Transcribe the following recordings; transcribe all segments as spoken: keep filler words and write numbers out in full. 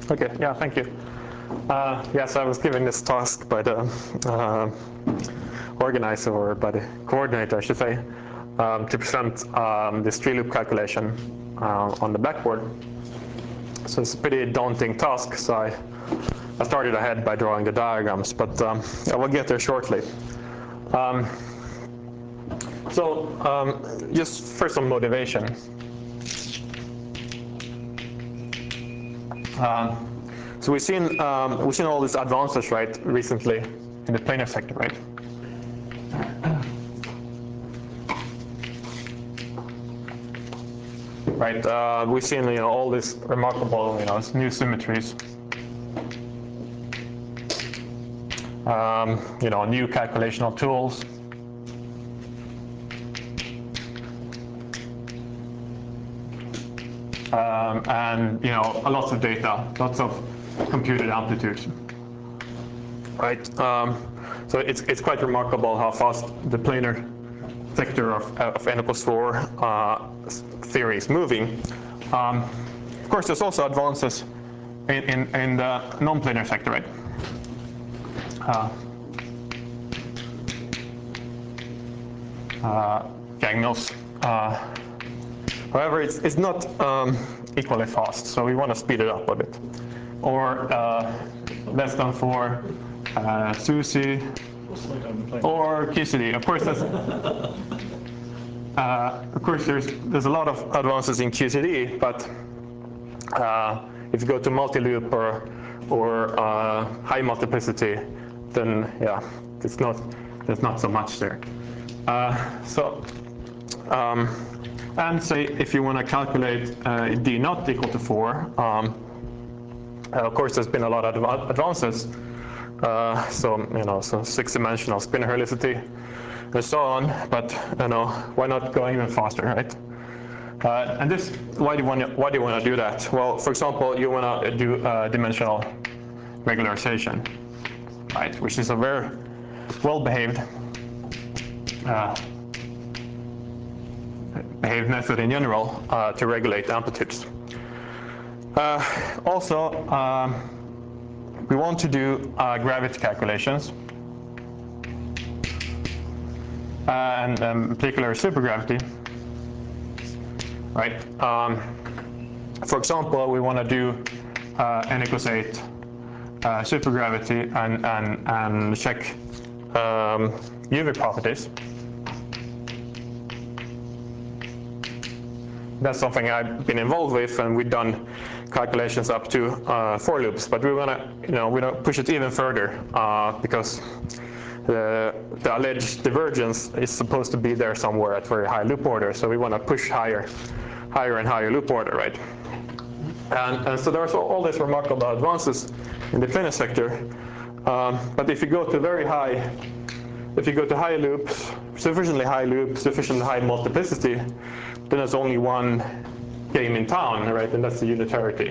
Okay, yeah, thank you. Uh, yes, I was given this task by the uh, organizer, or by the coordinator, I should say, um, to present um, this tree loop calculation uh, on the blackboard. So it's a pretty daunting task, so I, I started ahead by drawing the diagrams, but um, I will get there shortly. Um, so um, just for some motivation. Um, so we've seen, um, we've seen all these advances, right, recently in the planar sector, right? Right, uh, we've seen, you know, all these remarkable, you know, new symmetries. Um, you know, new calculational tools. Um, and, you know, lots of data, lots of computed amplitudes. Right, um, so it's, it's quite remarkable how fast the planar sector of, of n equals four uh, theory is moving. Um, of course, there's also advances in, in, in the non-planar sector, right? Uh, uh, Yang-Mills. Uh, however, it's, it's not um, equally fast, so we want to speed it up a bit. Or uh, less than four, uh, SUSY, or Q C D. Of course, that's, uh, of course, there's there's a lot of advances in Q C D, but uh, if you go to multi-loop or or uh, high multiplicity, then yeah, it's not there's not so much there. Uh, so, um, and say if you want to calculate uh, d not equal to four, um, uh, of course there's been a lot of advances. Uh, so you know, so six-dimensional spin helicity, and so on. But you know, why not go even faster, right? Uh, and this, why do you want to, why do you want to do that? Well, for example, you want to do uh, dimensional regularization, right? Which is a very well-behaved uh, behaved method in general uh, to regulate amplitudes. Uh, also, um, we want to do uh, gravity calculations, uh, and um, particular supergravity. Right. Um, for example, we want to do uh, n equals eight uh, supergravity and and and check um, U V properties. That's something I've been involved with, and we've done calculations up to uh, four loops. But we want to, you know, we don't push it even further uh, because the the alleged divergence is supposed to be there somewhere at very high loop order. So we want to push higher. higher and higher loop order, right? And, and so there's all these remarkable advances in the planar sector. Um, but if you go to very high, if you go to high loops, sufficiently high loops, sufficiently high multiplicity, then there's only one game in town, right? And that's the unitarity.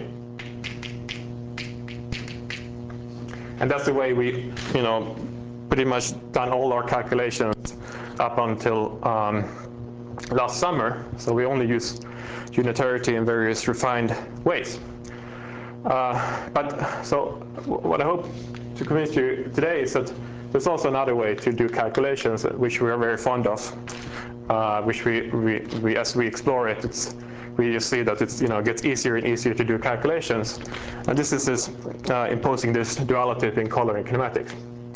And that's the way we, you know, pretty much done all our calculations up until um, last summer. So we only use unitarity in various refined ways. Uh, but so what I hope to convince you today is that there's also another way to do calculations, which we are very fond of, uh, which we, we, we, as we explore it, it's, we just see that it's, you know, gets easier and easier to do calculations. And this is this, uh, imposing this duality in color and kinematics.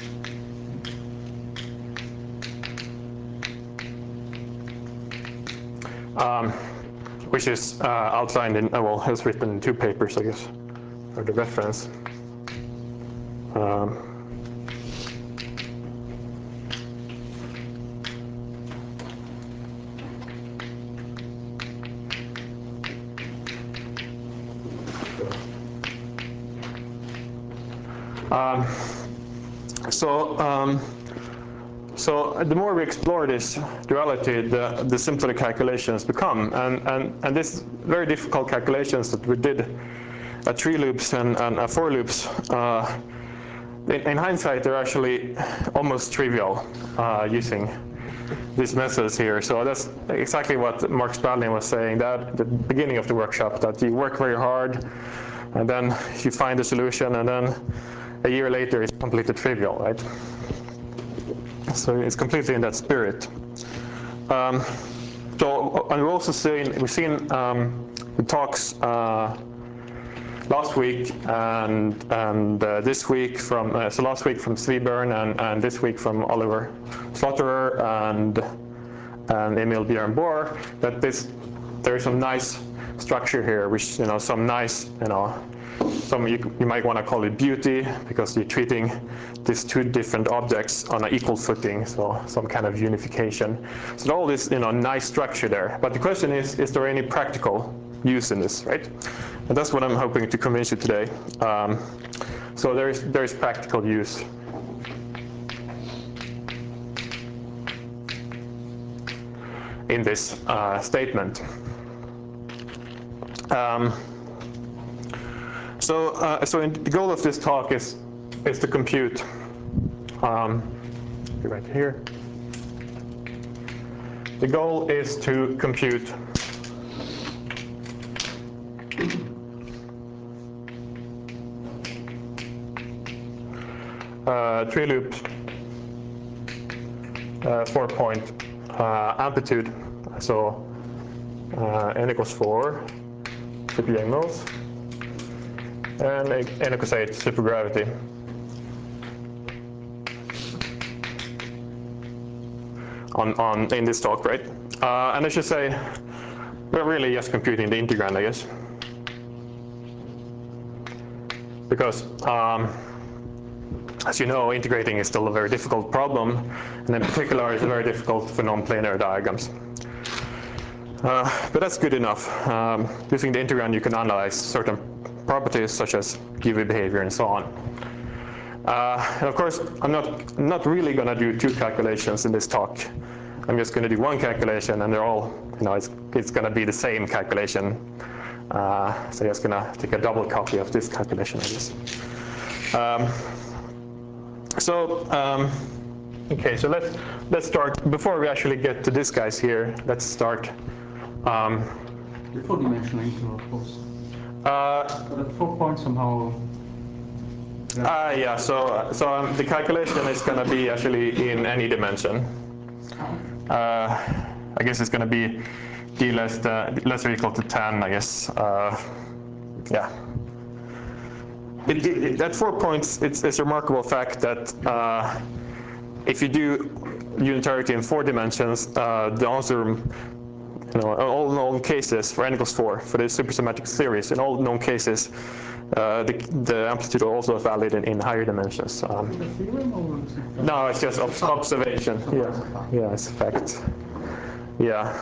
Um, which is uh, outlined in, uh, well, it's written in two papers, I guess, for the reference. Um, um, so, um, so the more we explore this duality, the, the simpler the calculations become. And, and, and this very difficult calculations that we did at three loops and, and uh, four loops, uh, in, in hindsight, they're actually almost trivial uh, using these methods here. So that's exactly what Mark Spalding was saying that at the beginning of the workshop, that you work very hard, and then you find the solution, and then a year later it's completely trivial, right? So it's completely in that spirit. Um, so, and we've also seen, we've seen um, the talks uh, last week and, and uh, this week from, uh, so last week from Sviburn and, and this week from Oliver Slaughter and, and Emil Björn Bohr, that this, there's some nice structure here, which, you know, some nice, you know, some you, you might want to call it beauty, because you're treating these two different objects on an equal footing, so some kind of unification. So all this, you know, nice structure there. But the question is, is there any practical use in this, right? And that's what I'm hoping to convince you today. Um, so there is there is practical use. In this uh, statement. Um, so, uh, so in, the goal of this talk is is to compute. Um, right here. The goal is to compute uh, three loops, uh, four point uh, amplitude. So uh, n equals four super Young modes, and n equals eight supergravity. On, on in this talk, right? Uh, and I should say, we're really just computing the integrand, I guess, because um, as you know, integrating is still a very difficult problem, and in particular, it's very difficult for non-planar diagrams. Uh, but that's good enough. Um, using the integrand, you can analyze certain properties such as U V behavior and so on. Uh, and of course, I'm not not really going to do two calculations in this talk. I'm just going to do one calculation, and they're all, you know, it's it's going to be the same calculation. Uh, so I'm just going to take a double copy of this calculation, I guess. Um, so, um, okay, so let's let's start. Before we actually get to this guys here, let's start. Um, the four-dimensional integral, of course. Uh, the four points somehow. Ah, uh, yeah. So, so um, the calculation is going to be actually in any dimension. Uh, I guess it's going to be d less than, less or equal to ten. I guess. Uh, yeah. It, it, it, at four points, it's, it's a remarkable fact that uh, if you do unitarity in four dimensions, uh, the answer, you know, all known cases for n equals four for the supersymmetric series, in all known cases, uh, the, the amplitude are also valid in, in higher dimensions. Um, the theorem or no, it's just ob observation. Yeah, yeah, it's a fact. Yeah.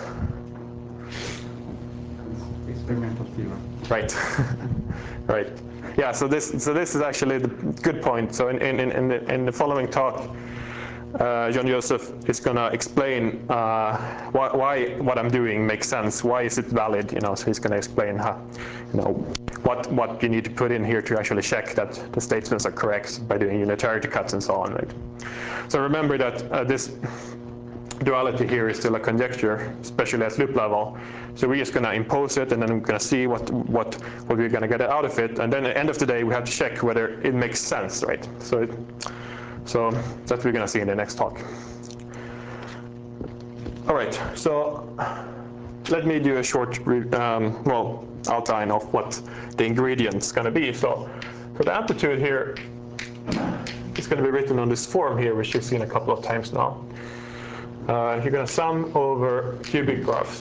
Experimental theorem. Right. Right. Yeah. So this, so this is actually the good point. So in in in the, in the following talk, Uh, John Joseph is going to explain uh, why, why what I'm doing makes sense. Why is it valid? You know, so he's going to explain how, you know, what what you need to put in here to actually check that the statements are correct by doing unitarity cuts and so on. Right. So remember that uh, this duality here is still a conjecture, especially at loop level. So we're just going to impose it, and then we're going to see what what what we're going to get out of it. And then at the end of the day, we have to check whether it makes sense, right? So. It, So that's what we're going to see in the next talk. All right, so let me do a short, um, well, outline of what the ingredient's going to be. So, so the amplitude here is going to be written on this form here, which you've seen a couple of times now. Uh, you're going to sum over cubic graphs.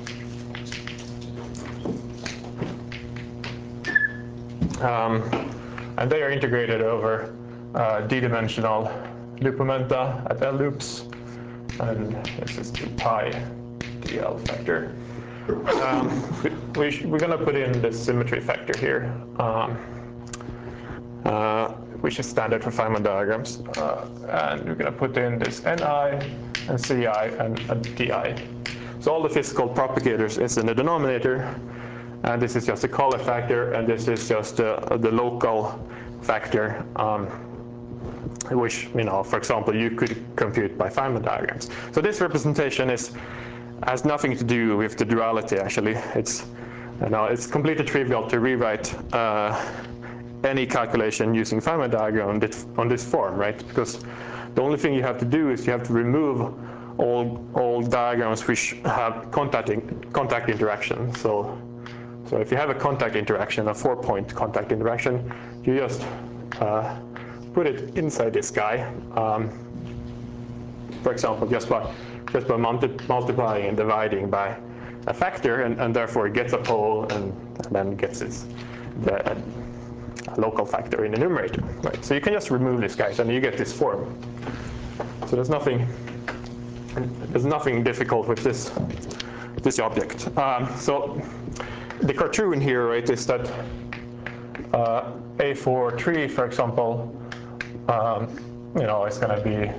Um, and they are integrated over uh, d-dimensional loop momenta at L loops, and this is the pi dl factor. Um, we, we we're going to put in the symmetry factor here, um, uh, which is standard for Feynman diagrams, uh, and we're going to put in this ni and ci and a di. So all the physical propagators is in the denominator, and this is just the Collet factor, and this is just the, the local factor. Um, which, you know, for example, you could compute by Feynman diagrams. So this representation is has nothing to do with the duality, actually. It's And now it's completely trivial to rewrite uh, any calculation using Feynman diagram on this, on this form, right? Because the only thing you have to do is you have to remove all, all diagrams which have contact, in, contact interaction. So, so if you have a contact interaction, a four-point contact interaction, you just uh, put it inside this guy. Um, for example, just by, just by multi multiplying and dividing by a factor, and, and therefore it gets a pole and, and then gets its the, local factor in the numerator. Right? So you can just remove these guys and you get this form. So there's nothing there's nothing difficult with this this object. Um, so the cartoon here, right, is that uh, A four tree, for example, um, you know, it's going to be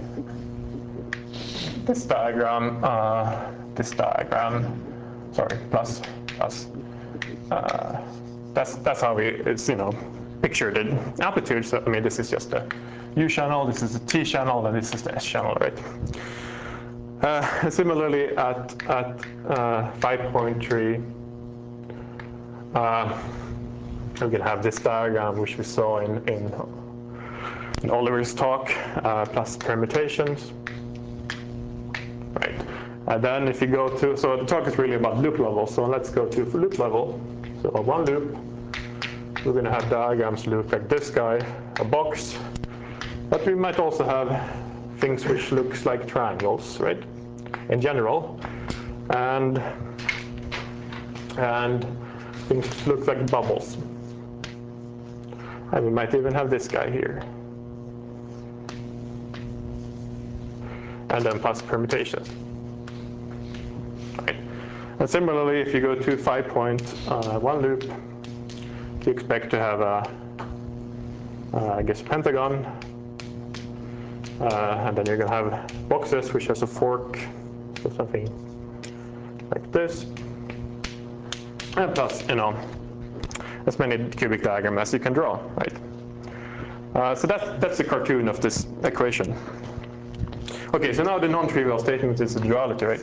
this diagram, uh, this diagram, sorry, plus plus. Uh, that's that's how we it's you know picture the amplitude. So I mean, this is just a U channel, this is a T channel, and this is the S channel, right? Uh, similarly, at at uh, five point three, uh, we can have this diagram which we saw in in, in Oliver's talk, uh, plus permutations, right? And then if you go to, so the talk is really about loop level. So let's go to loop level. So one loop, we're going to have diagrams look like this guy, a box. But we might also have things which looks like triangles, right? In general, and and things which look like bubbles. And we might even have this guy here. And then plus permutations. Right. And similarly, if you go to five point one loop, you expect to have a, uh, I guess, pentagon. Uh, and then you're going to have boxes which has a fork, so something like this. And plus, you know, as many cubic diagrams as you can draw, right? Uh, so that's, that's the cartoon of this equation. Okay, so now the non-trivial statement is the duality, right?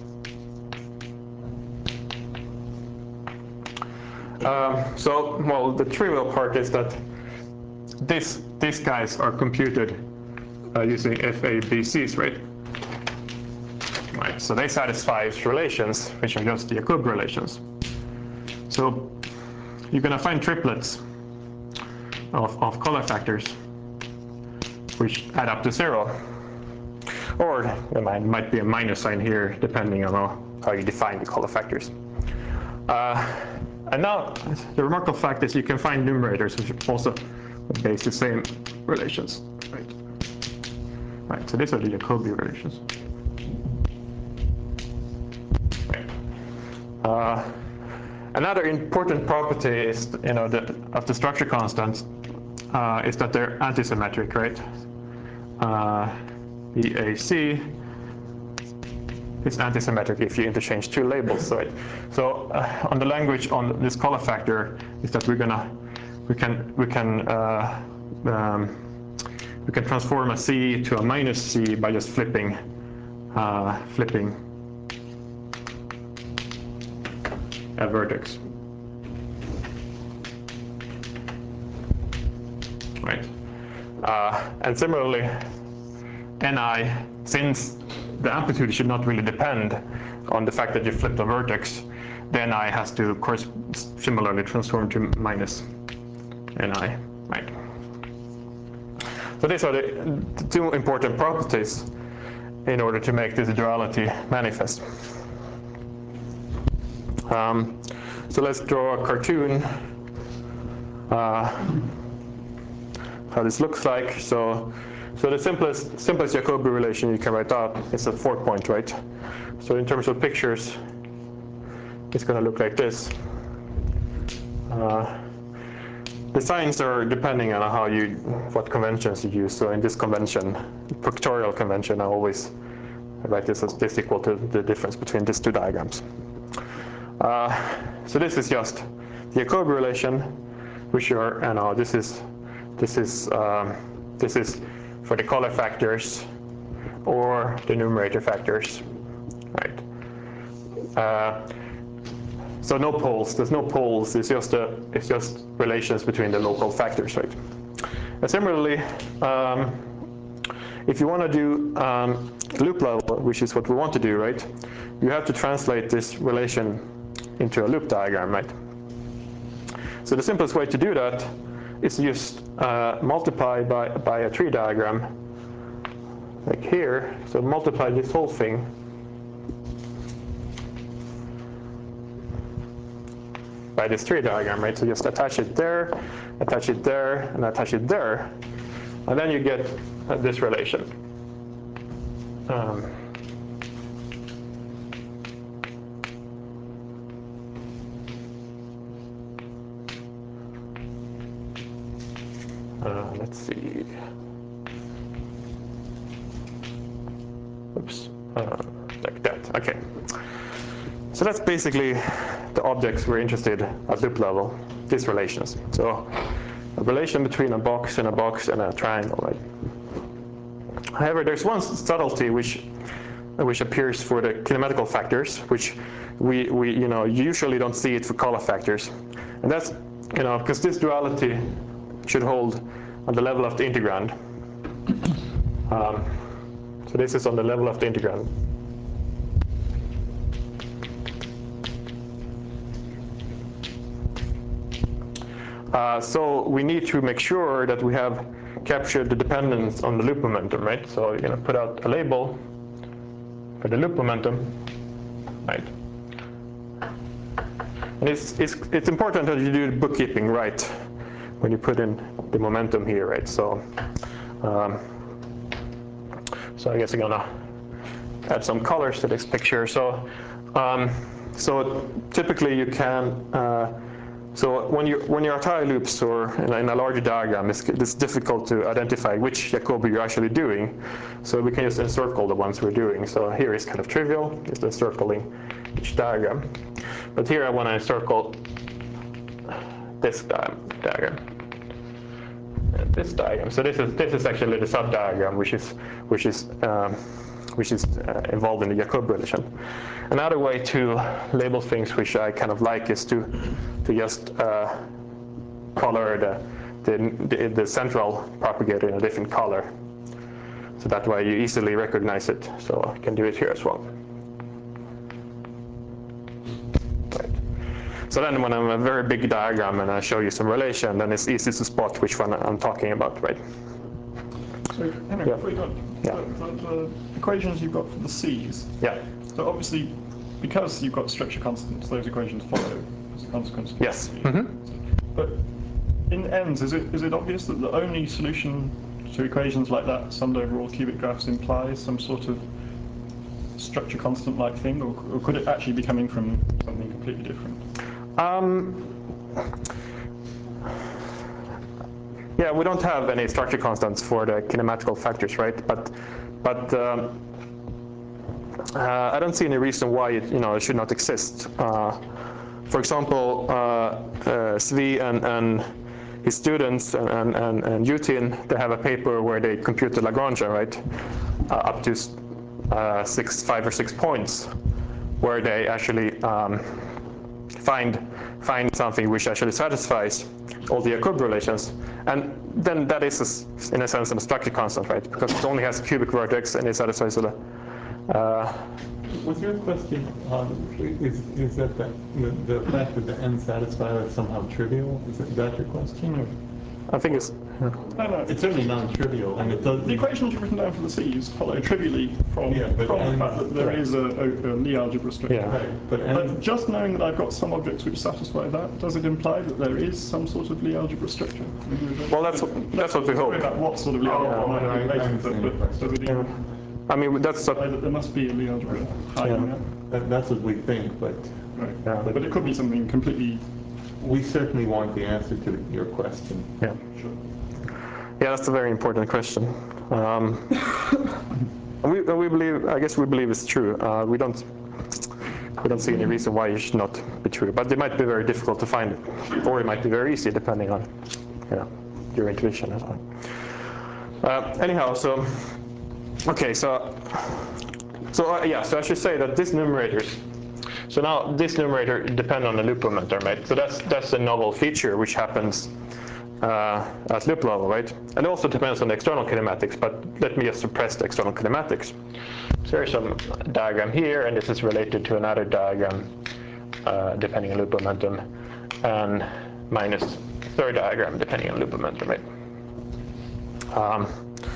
Um, so, well, the trivial part is that this, these guys are computed uh, using F A B Cs, right? Right, so they satisfy relations, which are just the Jacobi relations. So you're going to find triplets of, of color factors which add up to zero. Or there might, might be a minus sign here, depending on how, how you define the color factors. Uh, and now, the remarkable fact is you can find numerators which also base the same relations. Right, right, so these are the Jacobi relations. Right. Uh, another important property is, you know, that of the structure constants uh, is that they're antisymmetric, right? Uh, B A C is antisymmetric if you interchange two labels, right? So uh, on the language on this color factor is that we're gonna we can we can uh, um, we can transform a C to a minus C by just flipping uh, flipping a vertex, right? Uh, and similarly, Ni, since the amplitude should not really depend on the fact that you flipped a vertex, the Ni has to, of course, similarly transform to minus Ni, right? So these are the, the two important properties in order to make this duality manifest. Um, so let's draw a cartoon. Uh, how this looks like. So, so the simplest simplest Jacobi relation you can write out is a four point, right? So in terms of pictures, it's going to look like this. Uh, the signs are depending on how you, what conventions you use. So in this convention, pictorial convention, I always write this as this equal to the difference between these two diagrams. Uh, so this is just the Jacobi relation, which are, you know, this is this is um, this is for the color factors or the numerator factors, right? Uh, so no poles. There's no poles. It's just a, it's just relations between the local factors, right? And similarly, um, if you want to do um, loop level, which is what we want to do, right? You have to translate this relation into a loop diagram, right? So the simplest way to do that is just uh, multiply by, by a tree diagram, like here. So multiply this whole thing by this tree diagram, right? So just attach it there, attach it there, and attach it there. And then you get uh, this relation. Um, uh, let's see. Oops, uh, like that, okay. So that's basically the objects we're interested at loop level, these relations. So a relation between a box and a box and a triangle, right? However, there's one subtlety which which appears for the kinematical factors, which we, we you know, usually don't see it for color factors. And that's, you know, because this duality should hold on the level of the integrand. Um, so this is on the level of the integrand. Uh, so we need to make sure that we have captured the dependence on the loop momentum, right? So you're going to put out a label for the loop momentum, right? And it's, it's, it's important that you do the bookkeeping right when you put in the momentum here, right? So, um, so I guess I'm gonna add some colors to this picture. So, um, so typically you can. Uh, So when you when you're Atari loops or in a, in a larger diagram, it's, it's difficult to identify which Jacobi you're actually doing. So we can just encircle the ones we're doing. So here is kind of trivial, just encircling each diagram. But here I want to encircle this di diagram and this diagram. So this is this is actually the sub diagram, which is which is um, which is uh, involved in the Jacobi relation. Another way to label things, which I kind of like, is to to just uh, color the, the the central propagator in a different color. So that way you easily recognize it. So I can do it here as well. Right. So then when I'm a very big diagram and I show you some relation, then it's easy to spot which one I'm talking about, right? So, Henrik, Yeah. before you go on, Yeah. the, the, the equations you've got for the C's. Yeah. So obviously, because you've got structure constants, those equations follow as a consequence of Yes. C. Mm-hmm. But in ends, is it is it obvious that the only solution to equations like that, summed over all cubic graphs, implies some sort of structure constant-like thing, or, or could it actually be coming from something completely different? Um, yeah, we don't have any structure constants for the kinematical factors, right? But, but um, uh, I don't see any reason why it, you know, it should not exist. Uh, for example, uh, uh, Svi and, and his students and, and, and, and Yutin, they have a paper where they compute the Lagrangian, right? Uh, up to uh, six, five or six points, where they actually um, find find something which actually satisfies all the Jacobi relations, and then that is, a, in a sense, a structure constant, right? Because it only has a cubic vertex and it satisfies the. Uh, Was your question um, is is that the, the, the fact that the n satisfier is somehow trivial? Is that, that your question? Or? I think it's. Yeah. No, no. It's certainly non-trivial, and it does. The equations you've written down for the C's follow trivially from, Yeah, but from the n- fact that there right. is a, a, a Lie algebra structure. Yeah. Right, but n, But just knowing that I've got some objects which satisfy that, does it imply that there is some sort of Lie algebra structure? Well, that's what that's what we hope. Worry about what sort of Lie algebra Oh, might I- I be based understand on, your but question. so that it Yeah. I mean, that's imply a, that there must be a Lie algebra hiding Yeah. out. that, that's what we think, but Right. Yeah. But it could be something completely. we certainly want the answer to your question. yeah. Sure. Yeah, that's a very important question. Um, we, we believe, I guess we believe it's true. Uh, we don't, we don't see any reason why it should not be true. But it might be very difficult to find it, or it might be very easy depending on, you know, your intuition and so on. Uh, anyhow, so okay, so so uh, yeah, so I should say that these numerators, So now this numerator depends on the loop momentum, right? So that's that's a novel feature which happens uh, at loop level, right? And it also depends on the external kinematics, but let me just suppress the external kinematics. So here's some diagram here, and this is related to another diagram uh, depending on loop momentum, and minus third diagram depending on loop momentum, right? Um,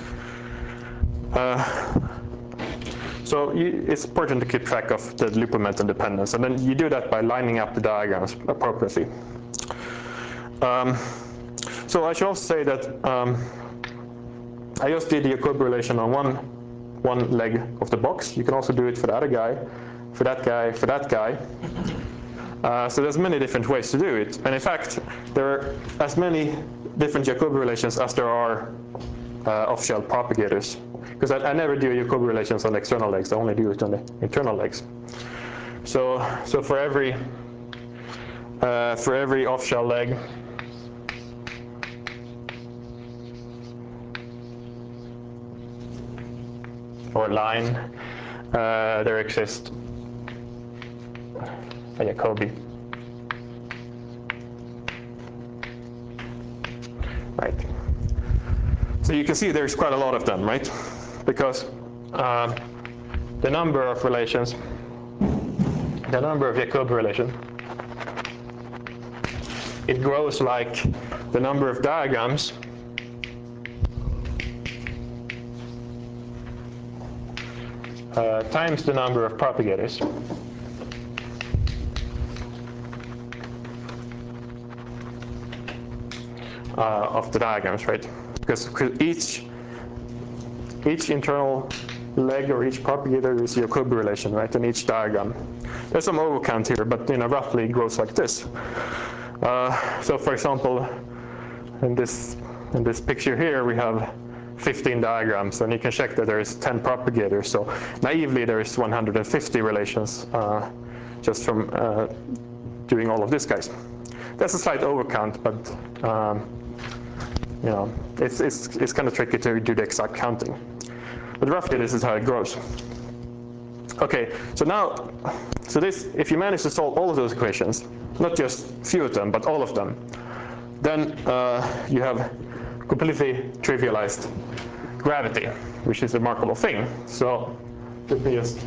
uh, So you, it's important to keep track of the loop momentum dependence, and then you do that by lining up the diagrams appropriately. Um, so I should also say that um, I just did the Jacobi relation on one, one leg of the box. You can also do it for the other guy, for that guy, for that guy. Uh, so there's many different ways to do it, and in fact there are as many different Jacobi relations as there are uh, off-shell propagators. Because I, I never do Jacobi relations on the external legs, I only do it on the internal legs. So, so for every uh, for every off-shell leg, or line, uh, there exists a Jacobi. Right. So you can see there's quite a lot of them, right? Because uh, the number of relations, the number of Jacobi relations, it grows like the number of diagrams uh, times the number of propagators. Uh, of the diagrams, right? Because each each internal leg or each propagator is a Jacobi relation, right? In each diagram. There's some overcount here, but you know, roughly it grows like this. Uh, so, for example, in this in this picture here, we have fifteen diagrams, and you can check that there is ten propagators. So, naively, there is one hundred fifty relations uh, just from uh, doing all of this, guys. That's a slight overcount, but um, you know, it's, it's, it's kind of tricky to do the exact counting. But roughly this is how it grows. Okay, so now, so this, if you manage to solve all of those equations, not just a few of them, but all of them, then uh, you have completely trivialized gravity, which is a remarkable thing. So let me just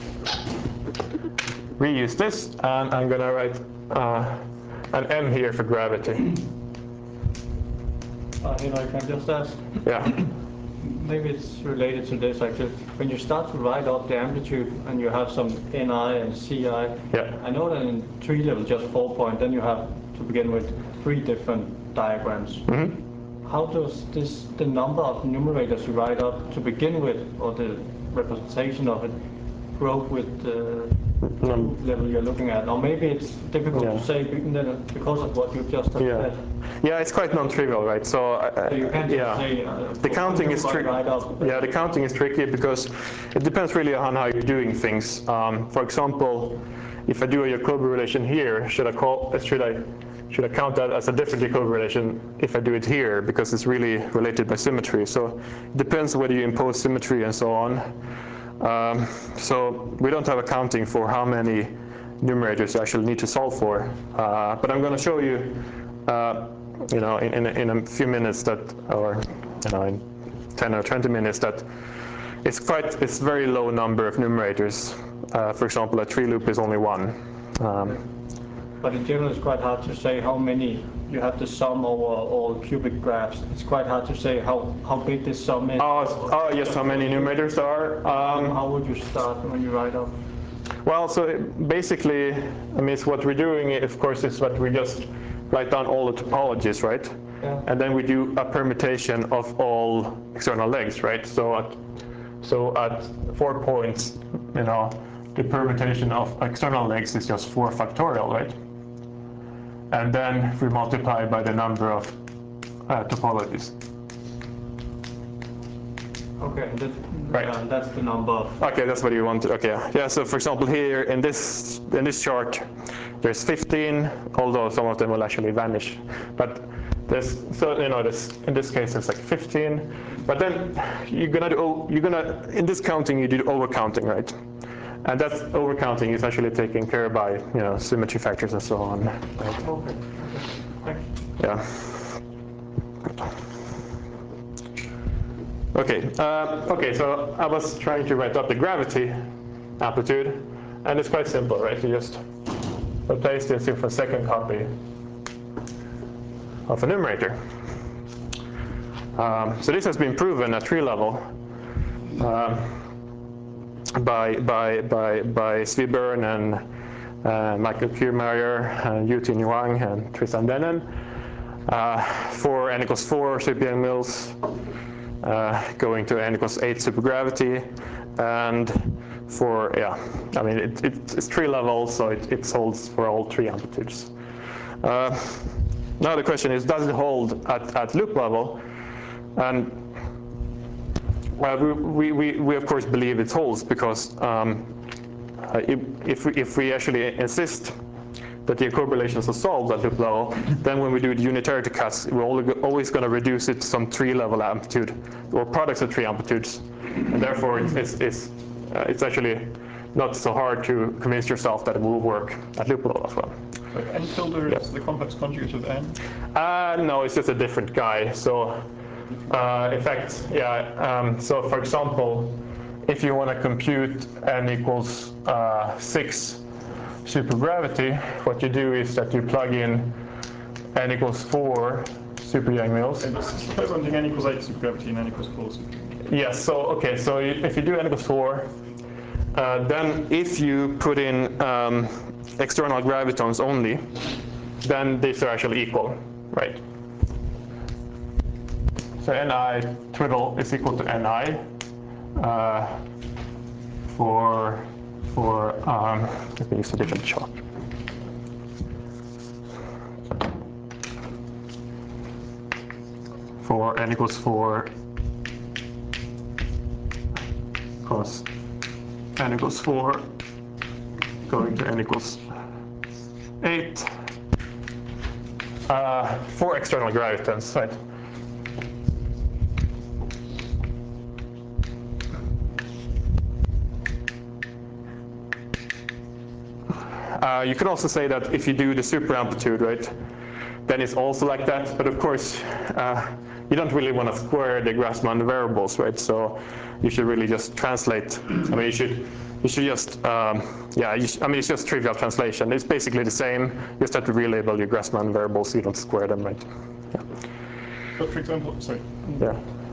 reuse this, and I'm going to write uh, an M here for gravity. Uh, you know, I can just ask. Yeah. Maybe it's related to this actually. When you start to write up the amplitude and you have some N I and C I, Yeah. I know that in tree level, just four point, then you have to begin with three different diagrams. Mm-hmm. How does this, the number of numerators you write up to begin with, or the representation of it, grow with the Um, level you're looking at? Or maybe it's difficult Yeah. to say because of what you just have Yeah. said. Yeah, it's quite non-trivial, right? So, uh, So you can't just yeah. say, uh, The counting is tricky. right up. Yeah, the counting is tricky because it depends really on how you're doing things. Um, for example, if I do a Jacobi relation here, should I call? Should I? Should I count that as a different Jacobi relation if I do it here, because it's really related by symmetry? So it depends whether you impose symmetry and so on. Um, so we don't have a counting for how many numerators you actually need to solve for. Uh, but I'm going to show you, uh, you know, in, in, in a few minutes that, or you know, in ten or twenty minutes, that it's quite, it's very low number of numerators. Uh, for example, a tree loop is only one. Um, But in general, it's quite hard to say how many you have to sum over all cubic graphs. It's quite hard to say how, how big this sum is. oh, oh, yes, how many numerators there are? Um, How would you start when you write up? Well, so it basically, I mean, it's what we're doing, of course, is what we just write down all the topologies, right? Yeah. And then we do a permutation of all external legs, right? So at, so at four points, you know, the permutation of external legs is just four factorial, right? And then we multiply by the number of uh, topologies. Okay, that, Right. uh, that's the number of. Okay, that's what you want. Okay, yeah. So for example, here in this in this chart, there's fifteen. Although some of them will actually vanish, but there's so you know this in this case it's like fifteen. But then you're gonna do you're gonna in this counting you do overcounting, right? And that overcounting is actually taken care of by, you know, symmetry factors and so on. Right? Okay. Thank you. Yeah. Okay. Uh, okay. So I was trying to write up the gravity amplitude, and it's quite simple, right? You just replace this with a second copy of a numerator. Um, so this has been proven at tree level um, by by by by Swiburn and uh, Michael Kiermaier and Yu-Tin Wang and Tristan Dennen uh, for n equals four super-Young Mills uh, going to n equals eight supergravity, and for yeah, I mean it, it, it's tree level, so it, it holds for all three amplitudes. Uh, now the question is, does it hold at, at loop level? And well, we, we, we of course believe it holds because um, if, if, we, if we actually insist that the Jacobi relations are solved at loop level, then when we do the unitarity cuts, we're always going to reduce it to some tree level amplitude or products of three amplitudes, and therefore it's, it's, it's, uh, it's actually not so hard to convince yourself that it will work at loop level as well. So n tilde is the complex conjugate of n? Uh, no, it's just a different guy. So, uh, in fact, yeah. Um, so, for example, if you want to compute n equals uh, six supergravity, what you do is that you plug in n equals four super-Young Mills. Okay, but suppose I'm doing n equals eight supergravity and n equals four supergravity. Yes. So, okay. So, if you do n equals four, uh, then if you put in um, external gravitons only, then these are actually equal, right? So Ni twiddle is equal to Ni uh, for for um, let me use a different chalk. For n equals four cos n equals four going to n equals eight uh, for external gravitons, right? Uh, you could also say that if you do the super amplitude, right, then it's also like that. But of course, uh, you don't really want to square the Grassmann variables, right? So you should really just translate. I mean, you should you should just um, yeah. You sh I mean, it's just trivial translation. It's basically the same. You just have to relabel your Grassmann variables so you don't square them, right? Yeah. But for example, sorry. Yeah.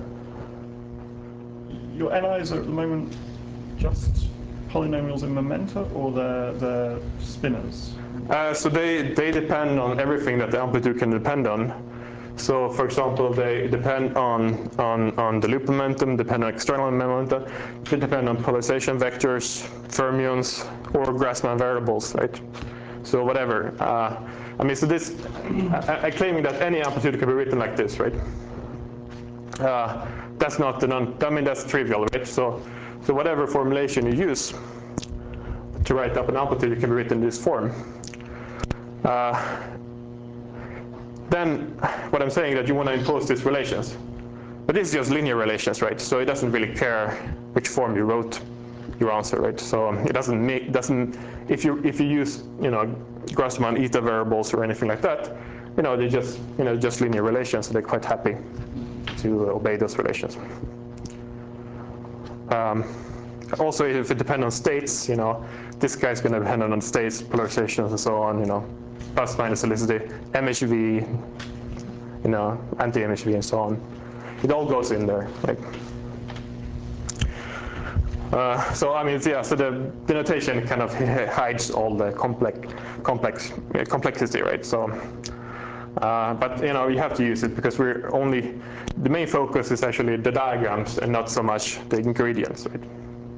Your Ni's are at the moment just polynomials in momenta, or they're, they're spinors? Uh, so they, they depend on everything that the amplitude can depend on. So for example, they depend on, on, on the loop momentum, depend on external momenta, they depend on polarization vectors, fermions, or Grassmann variables, right? So whatever. Uh, I mean, so this, I, I claiming that any amplitude can be written like this, right? Uh, that's not the non, I mean, that's trivial, right? So, so whatever formulation you use to write up an amplitude, it can be written in this form. Uh, then what I'm saying is that you want to impose these relations. But this is just linear relations, right? So it doesn't really care which form you wrote your answer, right? So it doesn't make, doesn't, if you, if you use, you know, Grassmann eta variables or anything like that, you know, they just, you know, just linear relations, so they're quite happy to obey those relations. Um, also, if it depends on states, you know, this guy's going to depend on states, polarizations, and so on, you know, plus minus helicity, M H V, you know, anti-M H V, and so on. It all goes in there, right? Uh, so I mean, yeah. So the, the notation kind of hides all the complex, complex uh, complexity, right? So, uh, but you know, you have to use it because we're only the main focus is actually the diagrams and not so much the ingredients, right?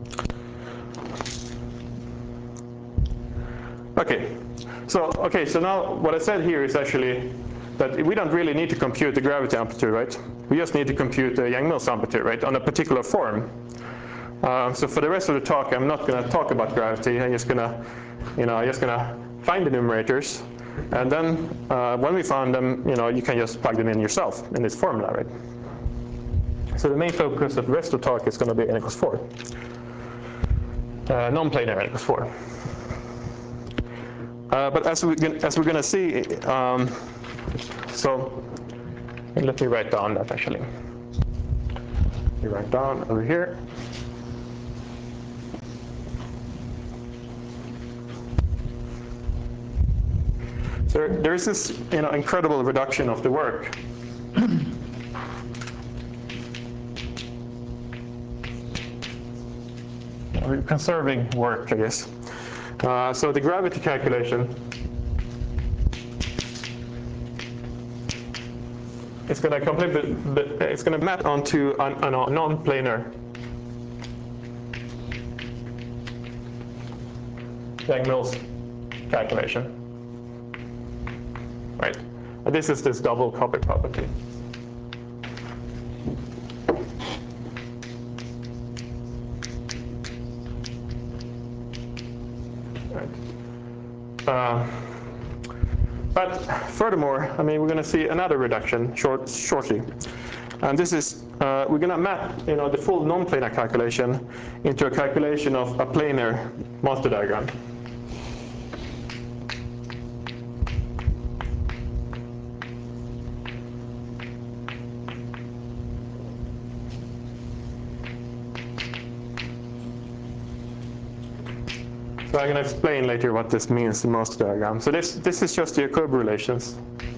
Okay. So okay. So now what I said here is actually that we don't really need to compute the gravity amplitude, right? We just need to compute the Yang-Mills amplitude, right, on a particular form. Uh, so for the rest of the talk, I'm not going to talk about gravity. I'm just going to, you know, I'm just going to find the numerators, and then uh, when we found them, you know, you can just plug them in yourself in this formula, right? So the main focus of the rest of the talk is going to be n equals four. uh, non-planar N equals four. Uh, but as, we, as we're going to see, um, so let me write down that actually. Let me write down over here. So there is this you know, incredible reduction of the work. We're conserving work, I guess. Uh, so the gravity calculation is going to completely, it's going to map onto a, a non-planar Yang-Mills calculation. Right, and this is this double copy property. Right. Uh, but furthermore, I mean, we're going to see another reduction short, shortly, and this is uh, we're going to map, you know, the full non-planar calculation into a calculation of a planar master diagram. So I'm going to explain later what this means, the master diagram. So this, this is just the Jacobi relations.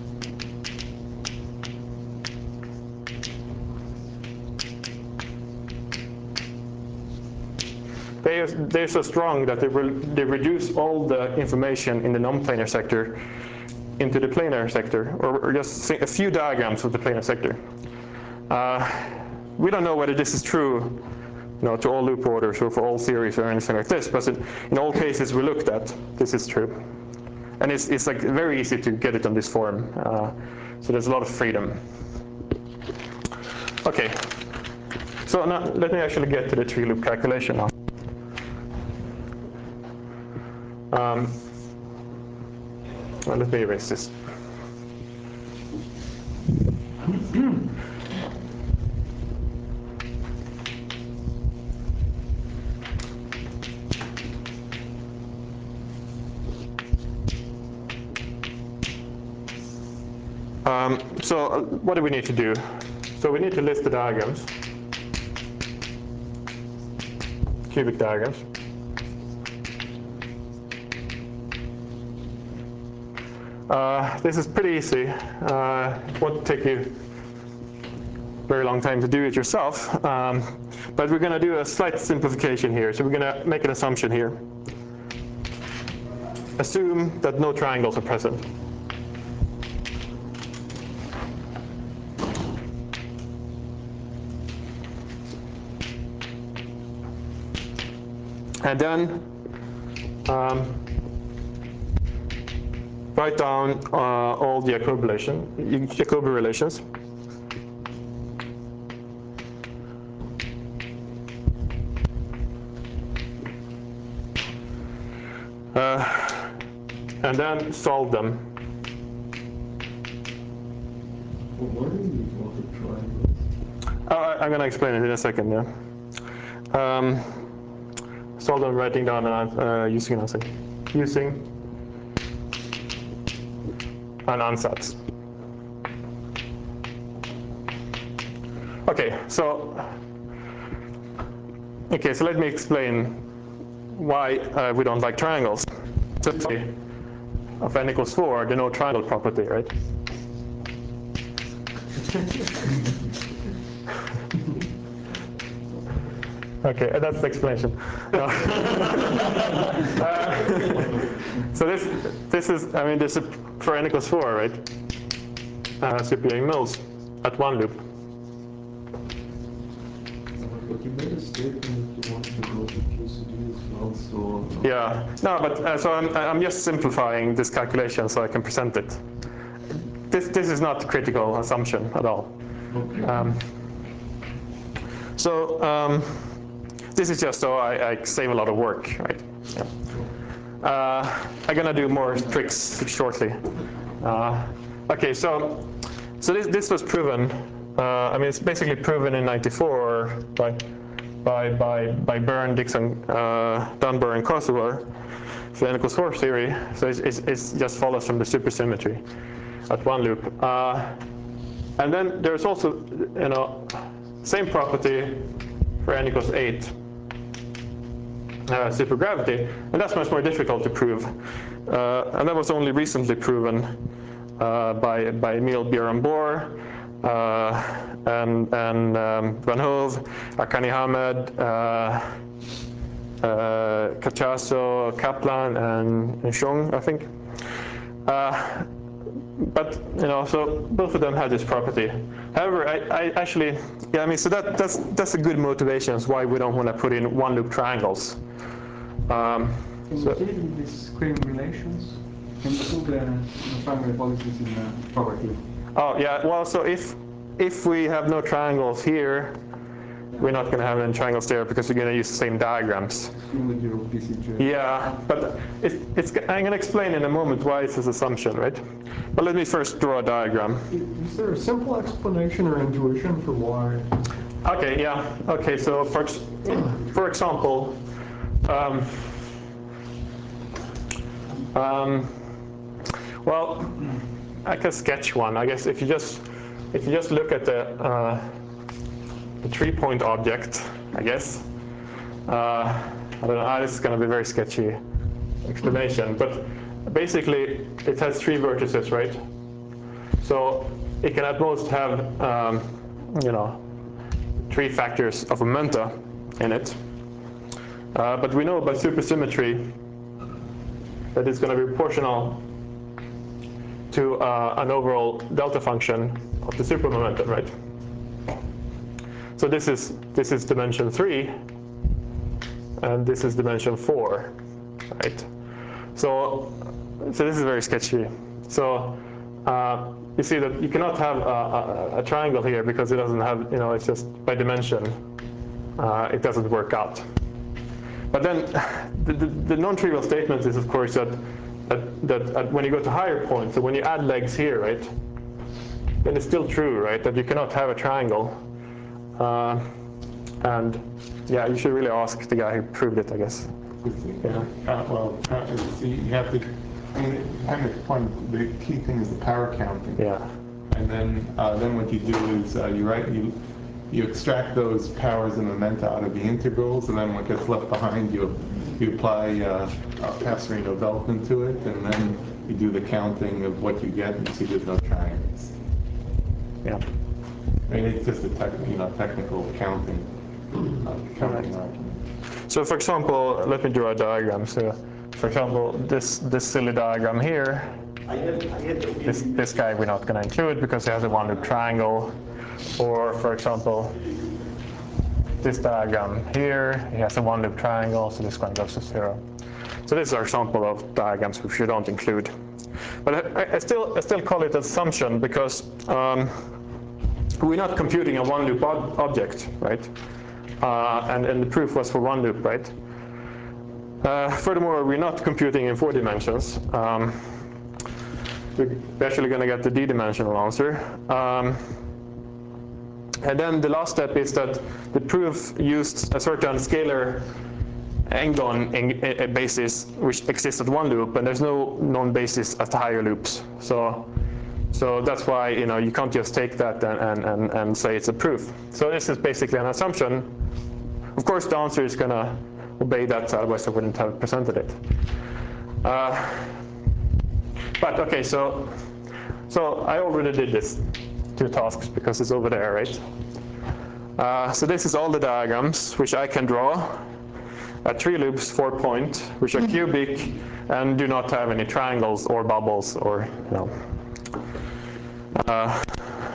They are, they're so strong that they, re, they reduce all the information in the non-planar sector into the planar sector, or, or just a few diagrams of the planar sector. Uh, we don't know whether this is true you know, to all loop orders or for all theories or anything like this, but in, in all cases we looked at, this is true. And it's, it's like very easy to get it on this form, uh, so there's a lot of freedom. Okay, so now let me actually get to the tree loop calculation now. Um, well, let me erase this. Um, so uh, what do we need to do? So we need to list the diagrams, cubic diagrams. Uh, this is pretty easy. Uh, it won't take you a very long time to do it yourself. Um, but we're going to do a slight simplification here. So we're going to make an assumption here. Assume that no triangles are present. And then um, write down uh, all the Jacobi relation, Jacobi relations. Uh, and then solve them. Why do you want to triangles? Uh, I'm going to explain it in a second. Yeah. Um, solve them writing down and uh, using an answer. Using an ansatz. Okay, so okay, so let me explain why uh, we don't like triangles. So of n equals four, the no triangle property, right? Okay, that's the explanation. No. uh, so this this is I mean this is for n equals four, right? Uh, super Yang-Mills at one loop. But you made a statement that you want to go to Q C D as well, so... Yeah, no, but uh, so I'm, I'm just simplifying this calculation so I can present it. This, this is not a critical assumption at all. Okay. Um, so um, this is just so I, I save a lot of work, right? Yeah. Uh, I'm gonna do more tricks shortly. Uh, okay, so so this, this was proven. Uh, I mean, it's basically proven in ninety-four by by by by Byrne, Dixon, uh, Dunbar, and Kosovar, Flanical source theory. So it's, it's, it's just follows from the supersymmetry at one loop. Uh, and then there's also, you know, same property for n equals eight uh, supergravity, and that's much more difficult to prove. Uh, and that was only recently proven uh, by by Emil Björn Bohr. Uh, and and um, Van Hove, Arkani Hamed, uh, uh, Cachaso, Kaplan, and, and Xiong, I think. Uh, but you know, so both of them had this property. However, I, I actually, yeah, I mean, so that that's that's a good motivation why we don't want to put in one-loop triangles. Um, Can so, you say these Kring relations? Can you put the triangle policies in the property? Oh yeah, well, so if if we have no triangles here, we're not going to have any triangles there because we're going to use the same diagrams. Yeah, but it's, it's, I'm going to explain in a moment why it's this assumption, right? But let me first draw a diagram. Is there a simple explanation or intuition for why? Okay, yeah. Okay, so for, for example, um, um, well, I can sketch one. I guess if you just if you just look at the uh, the three-point object, I guess. Uh, I don't know. Ah, this is going to be a very sketchy explanation, but basically it has three vertices, right? So it can at most have, um, you know, three factors of momenta in it. Uh, but we know by supersymmetry that it's going to be proportional to uh, an overall delta function of the supermomentum, right? So this is this is dimension three, and this is dimension four, right? So so this is very sketchy. So uh, you see that you cannot have a, a, a triangle here because it doesn't have, you know, it's just by dimension, uh, it doesn't work out. But then the, the, the non-trivial statement is, of course, that that, that at, when you go to higher points, so when you add legs here, right, then it's still true, right, that you cannot have a triangle. Uh, and yeah, you should really ask the guy who proved it, I guess. Yeah. Uh, well, uh, so you have to. I mean, kind of point. The key thing is the power counting. Yeah. And then, uh, then what you do is uh, you write you you extract those powers and momenta out of the integrals, and then what gets left behind, you you apply uh, uh, Passerino-Veltman to it, and then you do the counting of what you get, and you see there's no triangles. Yeah. I mean, it's just a tech, you know, technical counting, uh, counting argument. So for example, let me draw a diagram. So for example, this this silly diagram here, this, this guy we're not going to include because he has a one-loop triangle. Or for example, this diagram here, he has a one-loop triangle, so this one goes to zero. So this is our example of diagrams which we don't include. But I, I, still, I still call it assumption because um, we're not computing a one-loop ob object, right? Uh, and, and the proof was for one loop, right? Uh, furthermore, we're not computing in four dimensions. Um, we're actually going to get the d-dimensional answer. Um, and then the last step is that the proof used a certain scalar Engon in, a basis which exists at one loop, and there's no known basis at the higher loops. So. So that's why, you know, you can't just take that and, and, and say it's a proof. So this is basically an assumption. Of course, the answer is going to obey that, otherwise I wouldn't have presented it. Uh, but OK, so so I already did this two tasks because it's over there, right? Uh, so this is all the diagrams which I can draw at three loops, four point, which are cubic and do not have any triangles or bubbles or, you know. Uh,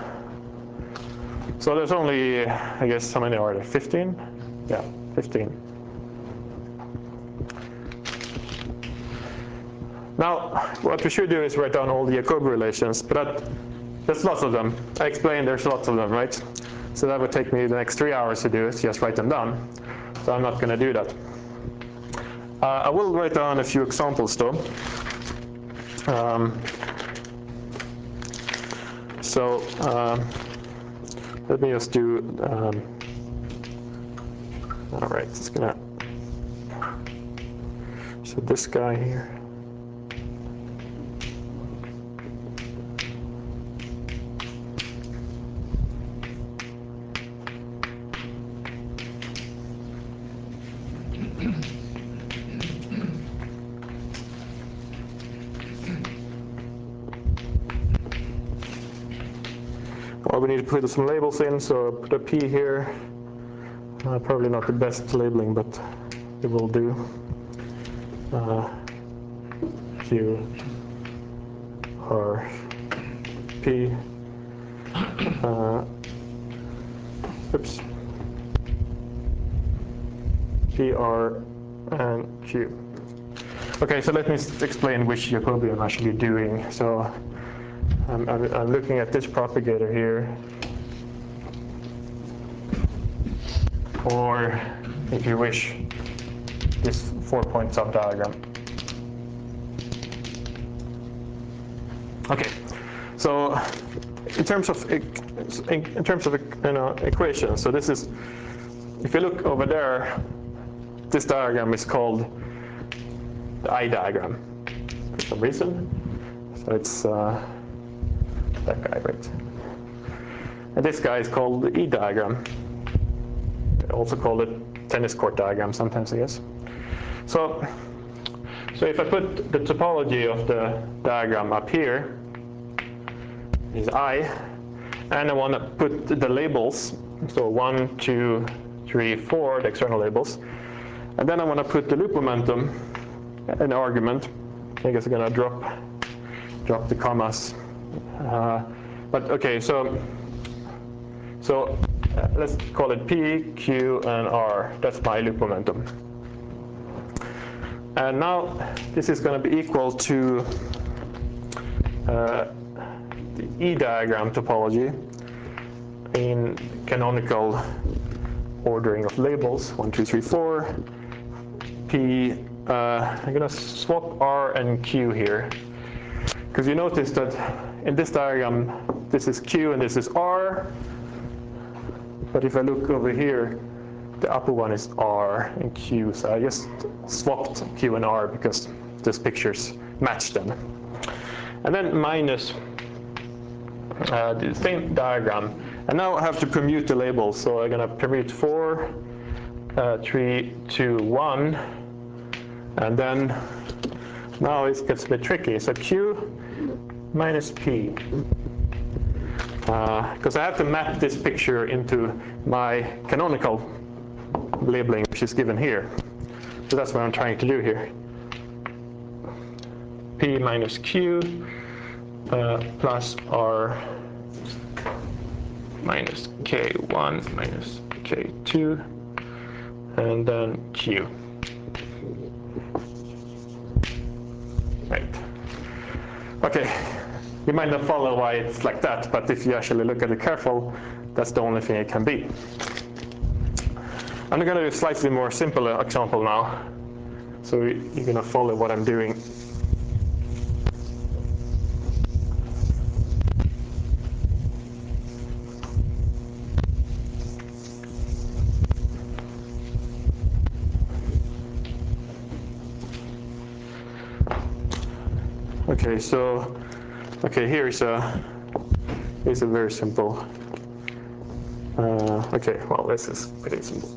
so there's only, I guess, how many are there? fifteen? Yeah, fifteen. Now, what we should do is write down all the Jacobi relations, but that, there's lots of them. I explained there's lots of them, right? So that would take me the next three hours to do it, just write them down. So I'm not going to do that. Uh, I will write down a few examples, though. Um, So um, let me just do, um, All right, it's gonna, so this guy here. Well, we need to put some labels in, so put a P here. Uh, probably not the best labeling, but it will do. Uh, Q, R, P. Uh, oops. P, R, and Q. Okay, so let me explain which Jacobi I'm actually doing. So I'm, I'm, I'm looking at this propagator here. Or, if you wish, this four-point subdiagram. Okay, so in terms of in terms of you know equations, so this is, if you look over there, this diagram is called the I diagram for some reason. So it's uh, that guy, right? And this guy is called the E diagram. Also called it tennis court diagram sometimes, I guess. So, so if I put the topology of the diagram up here, is I, and I want to put the labels, so one, two, three, four, the external labels, and then I want to put the loop momentum, an argument. I guess I'm gonna drop, drop the commas. Uh, but okay, so, so uh, let's call it P, Q, and R. That's my loop momentum. And now this is going to be equal to uh, the E diagram topology in canonical ordering of labels, one, two, three, four. P, uh, I'm going to swap R and Q here. Because you notice that in this diagram, this is Q and this is R. But if I look over here, the upper one is R and Q. So I just swapped Q and R because these pictures match them. And then minus uh, the same diagram. And now I have to permute the labels. So I'm going to permute four, uh, three, two, one. And then now it gets a bit tricky. So Q minus P. Because uh, I have to map this picture into my canonical labeling, which is given here. So that's what I'm trying to do here. P minus Q uh, plus R minus K one minus K two, and then Q. Right. Okay. You might not follow why it's like that, but if you actually look at it careful, that's the only thing it can be. I'm going to do a slightly more simple example now, so you're going to follow what I'm doing. Okay, so okay, here's a here's a very simple. Uh, okay, well, this is pretty simple.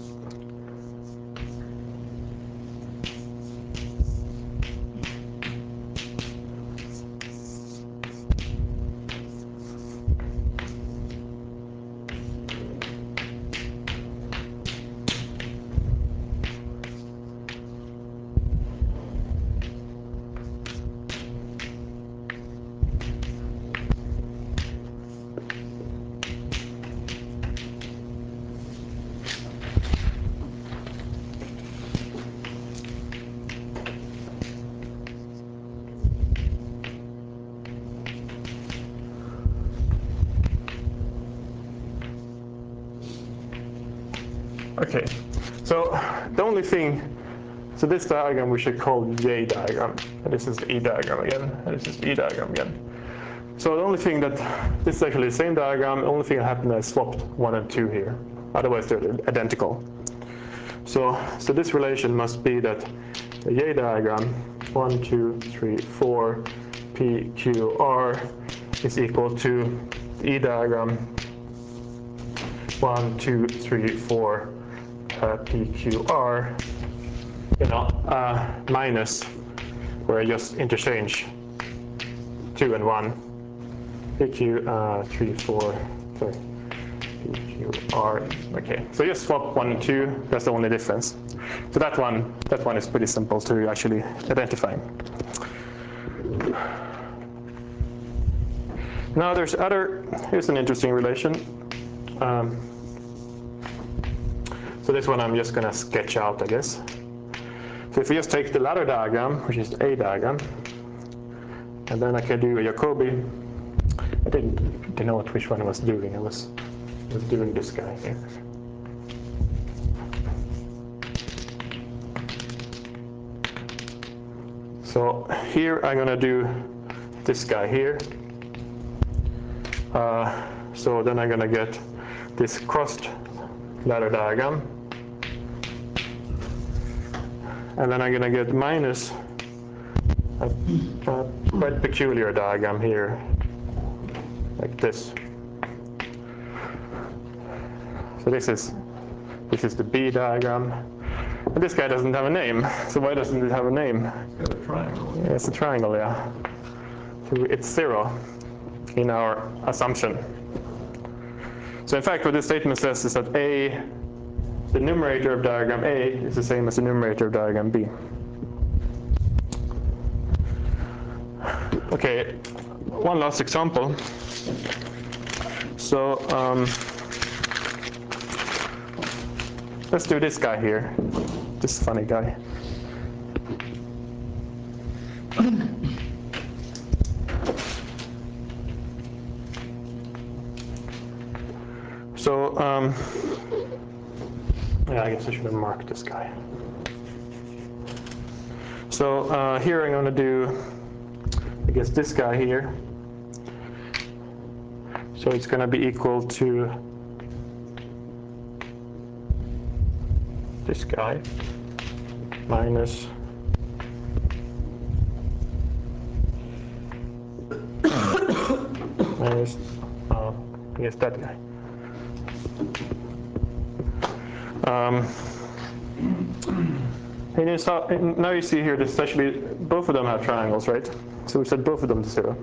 Okay, so the only thing, so this diagram we should call J diagram, and this is the E diagram again, and this is the E diagram again. So the only thing that, this is actually the same diagram, the only thing that happened is I swapped one and two here. Otherwise they're identical. So, so this relation must be that the Y diagram, one, two, three, four, P, Q, R is equal to the E diagram, one, two, three, four, uh, P, Q, R, you know, uh, minus, where I just interchange two and one, P, Q, uh, three, four, sorry. P, Q, R, okay. So just swap one and two, that's the only difference. So that one, that one is pretty simple to actually identify. Now there's other, here's an interesting relation. Um, so this one I'm just gonna sketch out, I guess. So if we just take the ladder diagram, which is the A diagram, and then I can do a Jacobi. I didn't denote which one I was doing. I was was doing this guy here. So here I'm going to do this guy here. Uh, so then I'm going to get this crossed ladder diagram. And then I'm going to get minus a, a quite peculiar diagram here, like this. So this is this is the B diagram, and this guy doesn't have a name. So why doesn't it have a name? It's got a triangle. Yeah, it's a triangle, yeah. So it's zero in our assumption. So in fact, what this statement says is that A, the numerator of diagram A is the same as the numerator of diagram B. Okay, one last example. So. Um, Let's do this guy here, this funny guy. So, um, yeah, I guess I should have marked this guy. So uh, here I'm going to do, I guess, this guy here. So it's going to be equal to this guy minus minus uh, I guess that guy. Um, and you saw, and now you see here that actually both of them have triangles, right? So we set both of them to zero.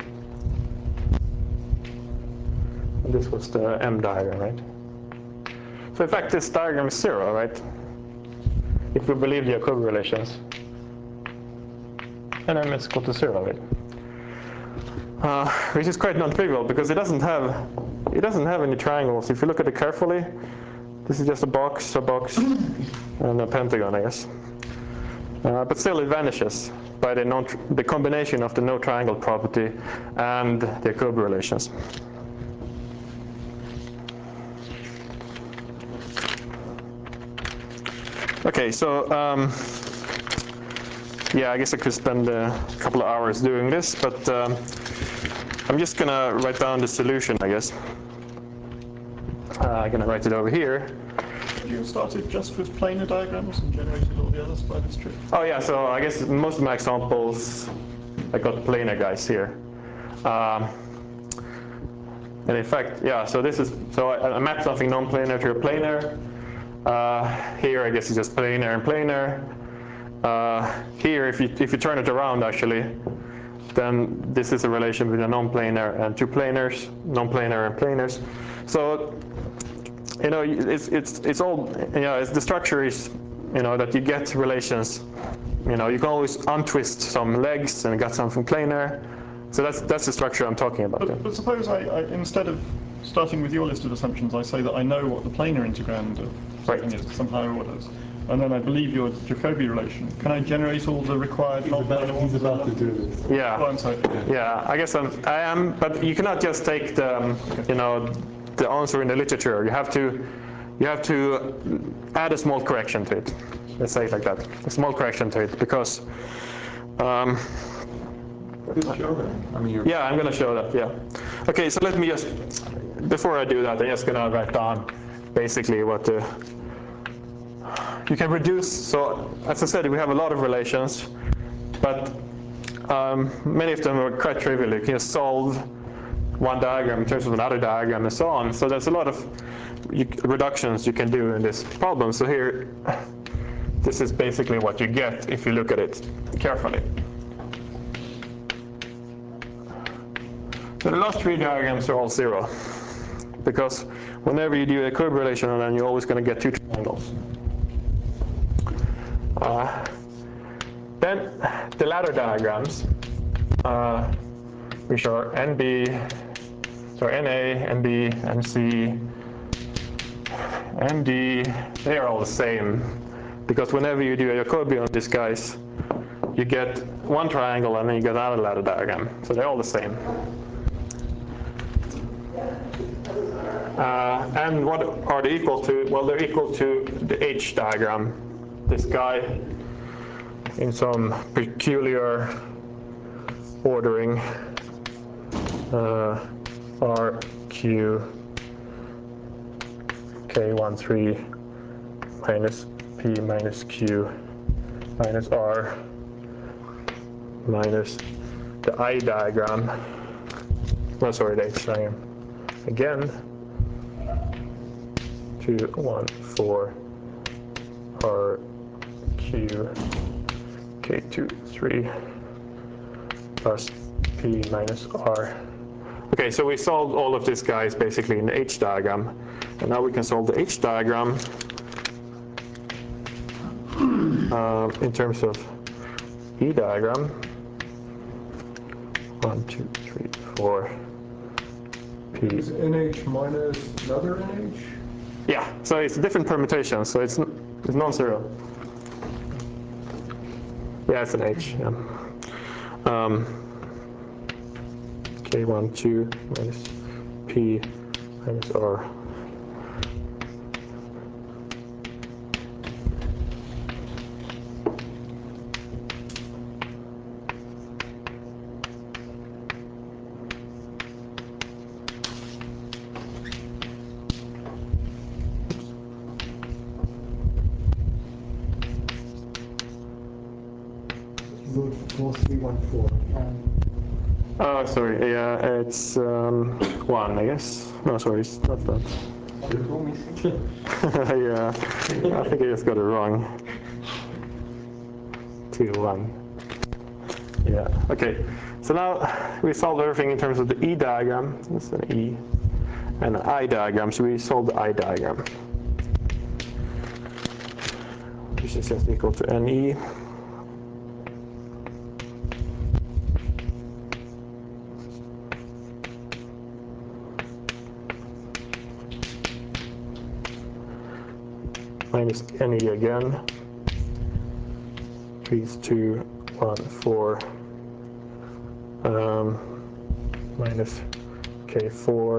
And this was the M diagram, right? So in fact, this diagram is zero, right? If we believe the Jacobi relations, and M is equal to zero, right? Uh, which is quite non-trivial because it doesn't have it doesn't have any triangles. If you look at it carefully, this is just a box, a box, and a pentagon, I guess. Uh, but still, it vanishes by the non the combination of the no triangle property and the Jacobi relations. Okay, so um, yeah, I guess I could spend a couple of hours doing this, but um, I'm just gonna write down the solution, I guess. Uh, I'm gonna write it over here. You started just with planar diagrams and generated all the others by this trick? Oh yeah, so I guess most of my examples, I got planar guys here. Um, and in fact, yeah, so this is, so I, I map something non-planar to a planar. Uh, here, I guess it's just planar and planar. Uh, here, if you if you turn it around, actually, then this is a relation between a non-planar and two planars, non-planar and planars. So, you know, it's it's it's all, you know, it's, the structure is, you know, that you get relations. You know, you can always untwist some legs and get something planar. So that's that's the structure I'm talking about. But, but suppose I, I, instead of starting with your listed assumptions, I say that I know what the planar integrand of something Right. is to some higher orders, and then I believe your Jacobi relation. Can I generate all the required non-planar ones? He's about to do this. Yeah. Oh, I'm sorry. Yeah, I guess I'm, I am, but you cannot just take the, um, you know, the answer in the literature. You have to, you have to add a small correction to it. Let's say it like that, a small correction to it, because. Um, Just show that. I mean, you're yeah, I'm going to show that. Yeah. Okay, so let me just, before I do that, I'm just going to write down basically what the you can reduce, so as I said, we have a lot of relations, but um, many of them are quite trivial. You can solve one diagram in terms of another diagram and so on. So there's a lot of you, reductions you can do in this problem. So here, this is basically what you get if you look at it carefully. So the last three diagrams are all zero, because whenever you do a curve relation, then you're always going to get two triangles. Uh, then the ladder diagrams, uh, which are N B, sorry, N A, N B, N C, N D, they are all the same, because whenever you do a Jacobi on these guys, you get one triangle and then you get another ladder diagram. So they're all the same. Uh, and what are they equal to? Well, they're equal to the H diagram. This guy in some peculiar ordering. Uh, R, Q, K one three minus P minus Q minus R minus the I diagram. No, sorry, the H diagram. Again, two, one, four, R, Q, K two, three, plus P minus R. Okay, so we solved all of these guys basically in the H diagram. And now we can solve the H diagram uh, in terms of E diagram. One, two, three, four. P. Is N H minus another N H? Yeah, so it's different permutations, so it's, it's non-zero. Yeah, it's an H. Yeah. Um, K one, two minus P minus R. Four, three, one, four. Oh, sorry. Yeah, it's um, one, I guess. No, sorry, it's not that. Yeah, I think I just got it wrong. Two, one. Yeah. Okay. So now we solved everything in terms of the E diagram. It's an E and an I diagram. So we solved the I diagram, which is just equal to N E. Minus N E again. three, two, one, four. Um, minus K four.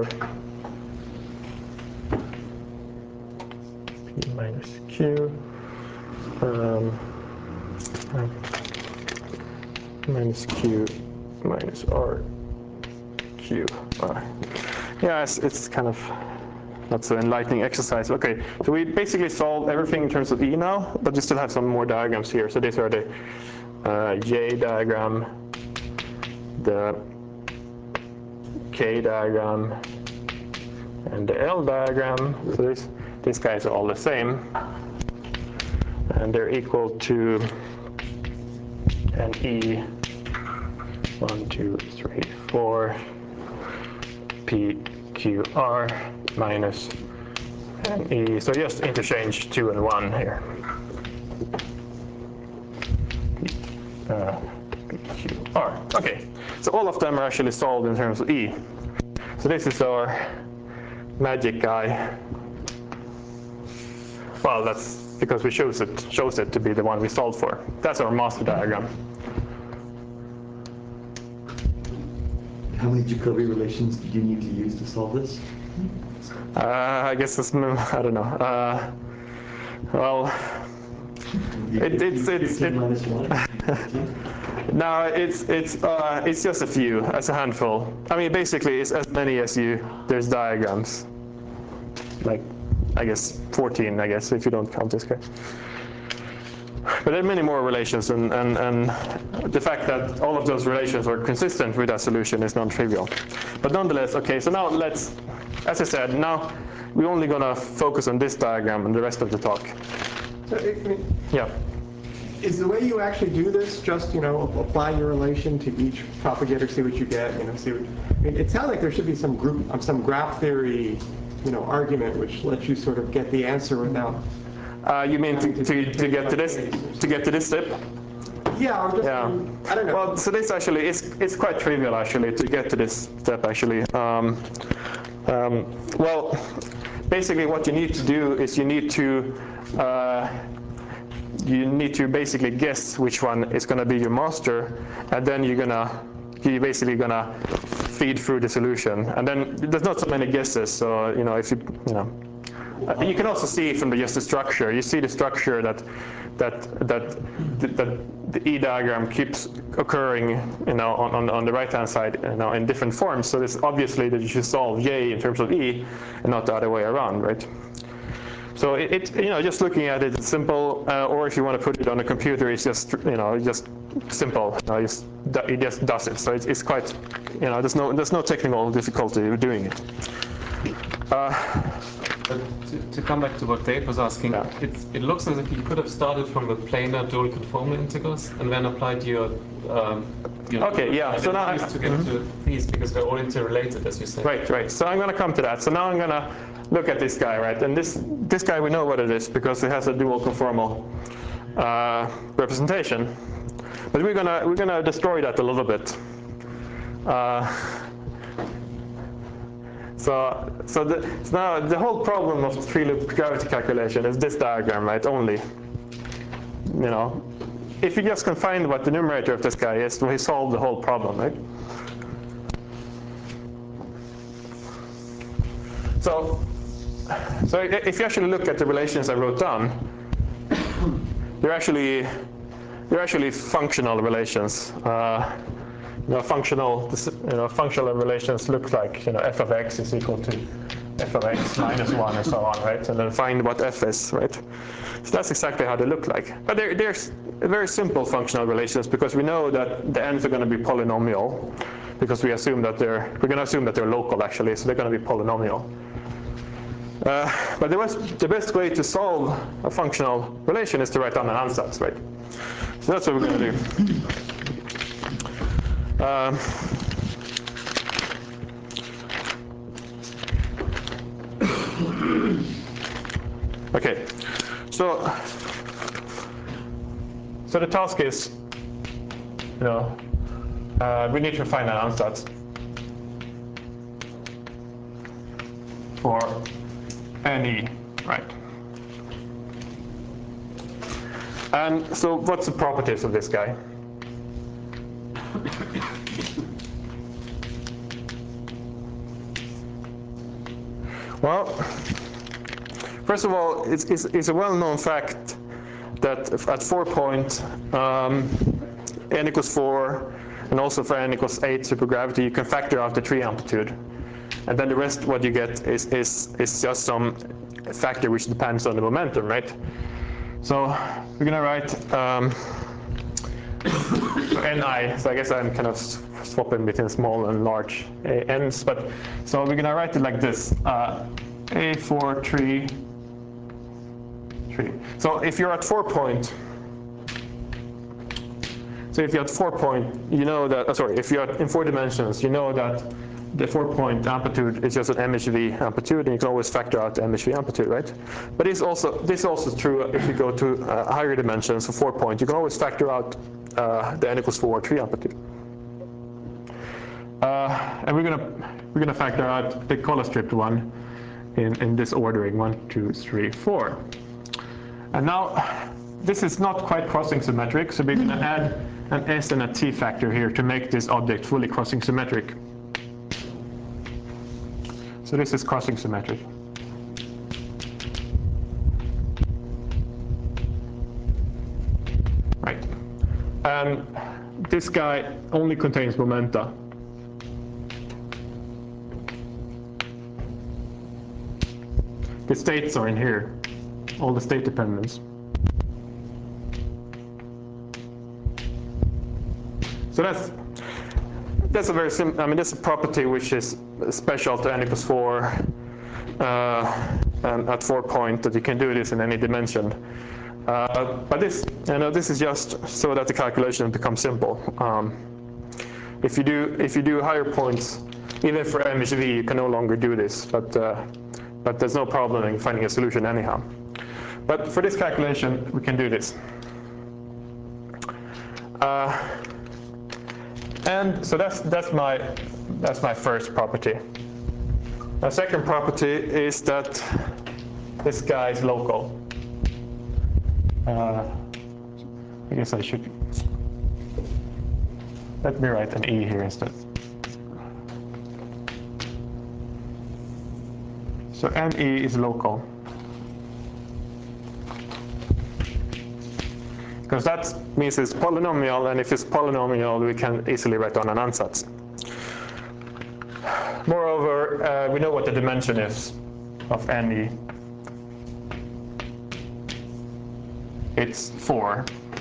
P minus Q. Um, minus Q minus R. Q. Uh, yeah, it's, it's kind of That's an enlightening exercise. Okay, so we basically solved everything in terms of E now, but we still have some more diagrams here. So these are the uh, J diagram, the K diagram, and the L diagram. So these, these guys are all the same. And they're equal to an E, one, two, three, four, P, Q, R, minus N E. So just interchange two and one here. Uh, P, Q, R. Okay, so all of them are actually solved in terms of E. So this is our magic guy. Well, that's because we chose it, chose it to be the one we solved for. That's our master diagram. How many Jacobi relations did you need to use to solve this? Uh, I guess it's, I don't know. Uh, well, it, it's it's it, minus one. no, it's it's uh, it's just a few, as a handful. I mean, basically, it's as many as you. There's diagrams. Like, I guess, fourteen, I guess, if you don't count this guy. But there are many more relations, and, and, and the fact that all of those relations are consistent with that solution is non-trivial. But nonetheless, okay, so now let's, as I said, now we're only going to focus on this diagram and the rest of the talk. So, I mean, Yeah. is the way you actually do this just, you know, apply your relation to each propagator, see what you get, you know, see what, I mean, it sounds like there should be some group, um, some graph theory, you know, argument which lets you sort of get the answer without. Uh, you mean to, to, to get to this, to get to this step? Yeah, or just, Yeah. um, I don't know. Well, so this actually, it's, it's quite trivial actually to get to this step actually. Um, um, well, basically what you need to do is you need to, uh, you need to basically guess which one is going to be your master, and then you're going to, you're basically going to feed through the solution. And then there's not so many guesses, so, you know, if you, you know, Uh, you can also see from the, just the structure. You see the structure that that that that the E diagram keeps occurring, you know, on, on the right-hand side, you know, in different forms. So it's obviously that you should solve J in terms of E, and not the other way around, right? So it, it you know, just looking at it, it's simple. Uh, or if you want to put it on a computer, it's just, you know, just simple. You know, just, it just does it. So it's, it's quite, you know, there's no there's no technical difficulty with doing it. Uh, But to, to come back to what Dave was asking, Yeah. it's, it looks as if you could have started from the planar dual conformal integrals and then applied your, um, your Okay, yeah, so now I- to get to these because they're all interrelated, as you said. Right, right. So I'm going to come to that. So now I'm going to look at this guy, right? And this this guy, we know what it is because it has a dual conformal uh, representation. But we're gonna we're gonna destroy that a little bit. Uh, so so, the, so now the whole problem of three-loop gravity calculation is this diagram, right? Only, you know, if you just can find what the numerator of this guy is, we solve the whole problem, right? So, so if you actually look at the relations I wrote down, they're actually they're actually functional relations. Uh, you know, functional you know functional relations look like, you know, f of x is equal to f of x minus one and so on, right? And then find what f is, right? So that's exactly how they look like. But they're they're very simple functional relations because we know that the n's are going to be polynomial because we assume that they're we're going to assume that they're local actually, so they're going to be polynomial. Uh, but the best, the best way to solve a functional relation is to write down an ansatz, right? So that's what we're going to do. Um, okay, so so the task is, you know, uh, we need to find an ansatz for any, right? And so what's the properties of this guy? Well, first of all, it's, it's, it's a well-known fact that at four point um, n equals four, and also for n equals eight supergravity, you can factor out the tree amplitude. And then the rest, what you get is, is, is just some factor which depends on the momentum, right? So we're going to write um, so ni, so I guess I'm kind of swapping between small and large n's, but so we're going to write it like this, uh, a four tree, tree. So if you're at four point, so if you're at four point, you know that, oh, sorry, if you're at, in four dimensions, you know that the four-point amplitude is just an M H V amplitude, and you can always factor out the M H V amplitude, right? But it's also, this is also true if you go to uh, higher dimensions, so four-point. You can always factor out uh, the n equals four tree amplitude. Uh, and we're gonna we're gonna factor out the color stripped one in in this ordering: one, two, three, four. And now this is not quite crossing symmetric, so we're gonna add an s and a t factor here to make this object fully crossing symmetric. So this is crossing symmetric. Right. And this guy only contains momenta. the states are in here, all the state dependence. So that's that's a very simple. I mean, that's a property which is special to n equals four uh, and at four point that you can do this in any dimension. Uh, but this, you know, this is just so that the calculation becomes simple. Um, if you do if you do higher points, even for M H V, you can no longer do this. But uh, but there's no problem in finding a solution anyhow. But for this calculation, we can do this. Uh, And so that's that's my that's my first property. The second property is that this guy is local. Uh, I guess I should let me write an E here instead. So N E is local. Because that means it's polynomial, and if it's polynomial, we can easily write down an ansatz. Moreover, uh, we know what the dimension is of N E. It's four.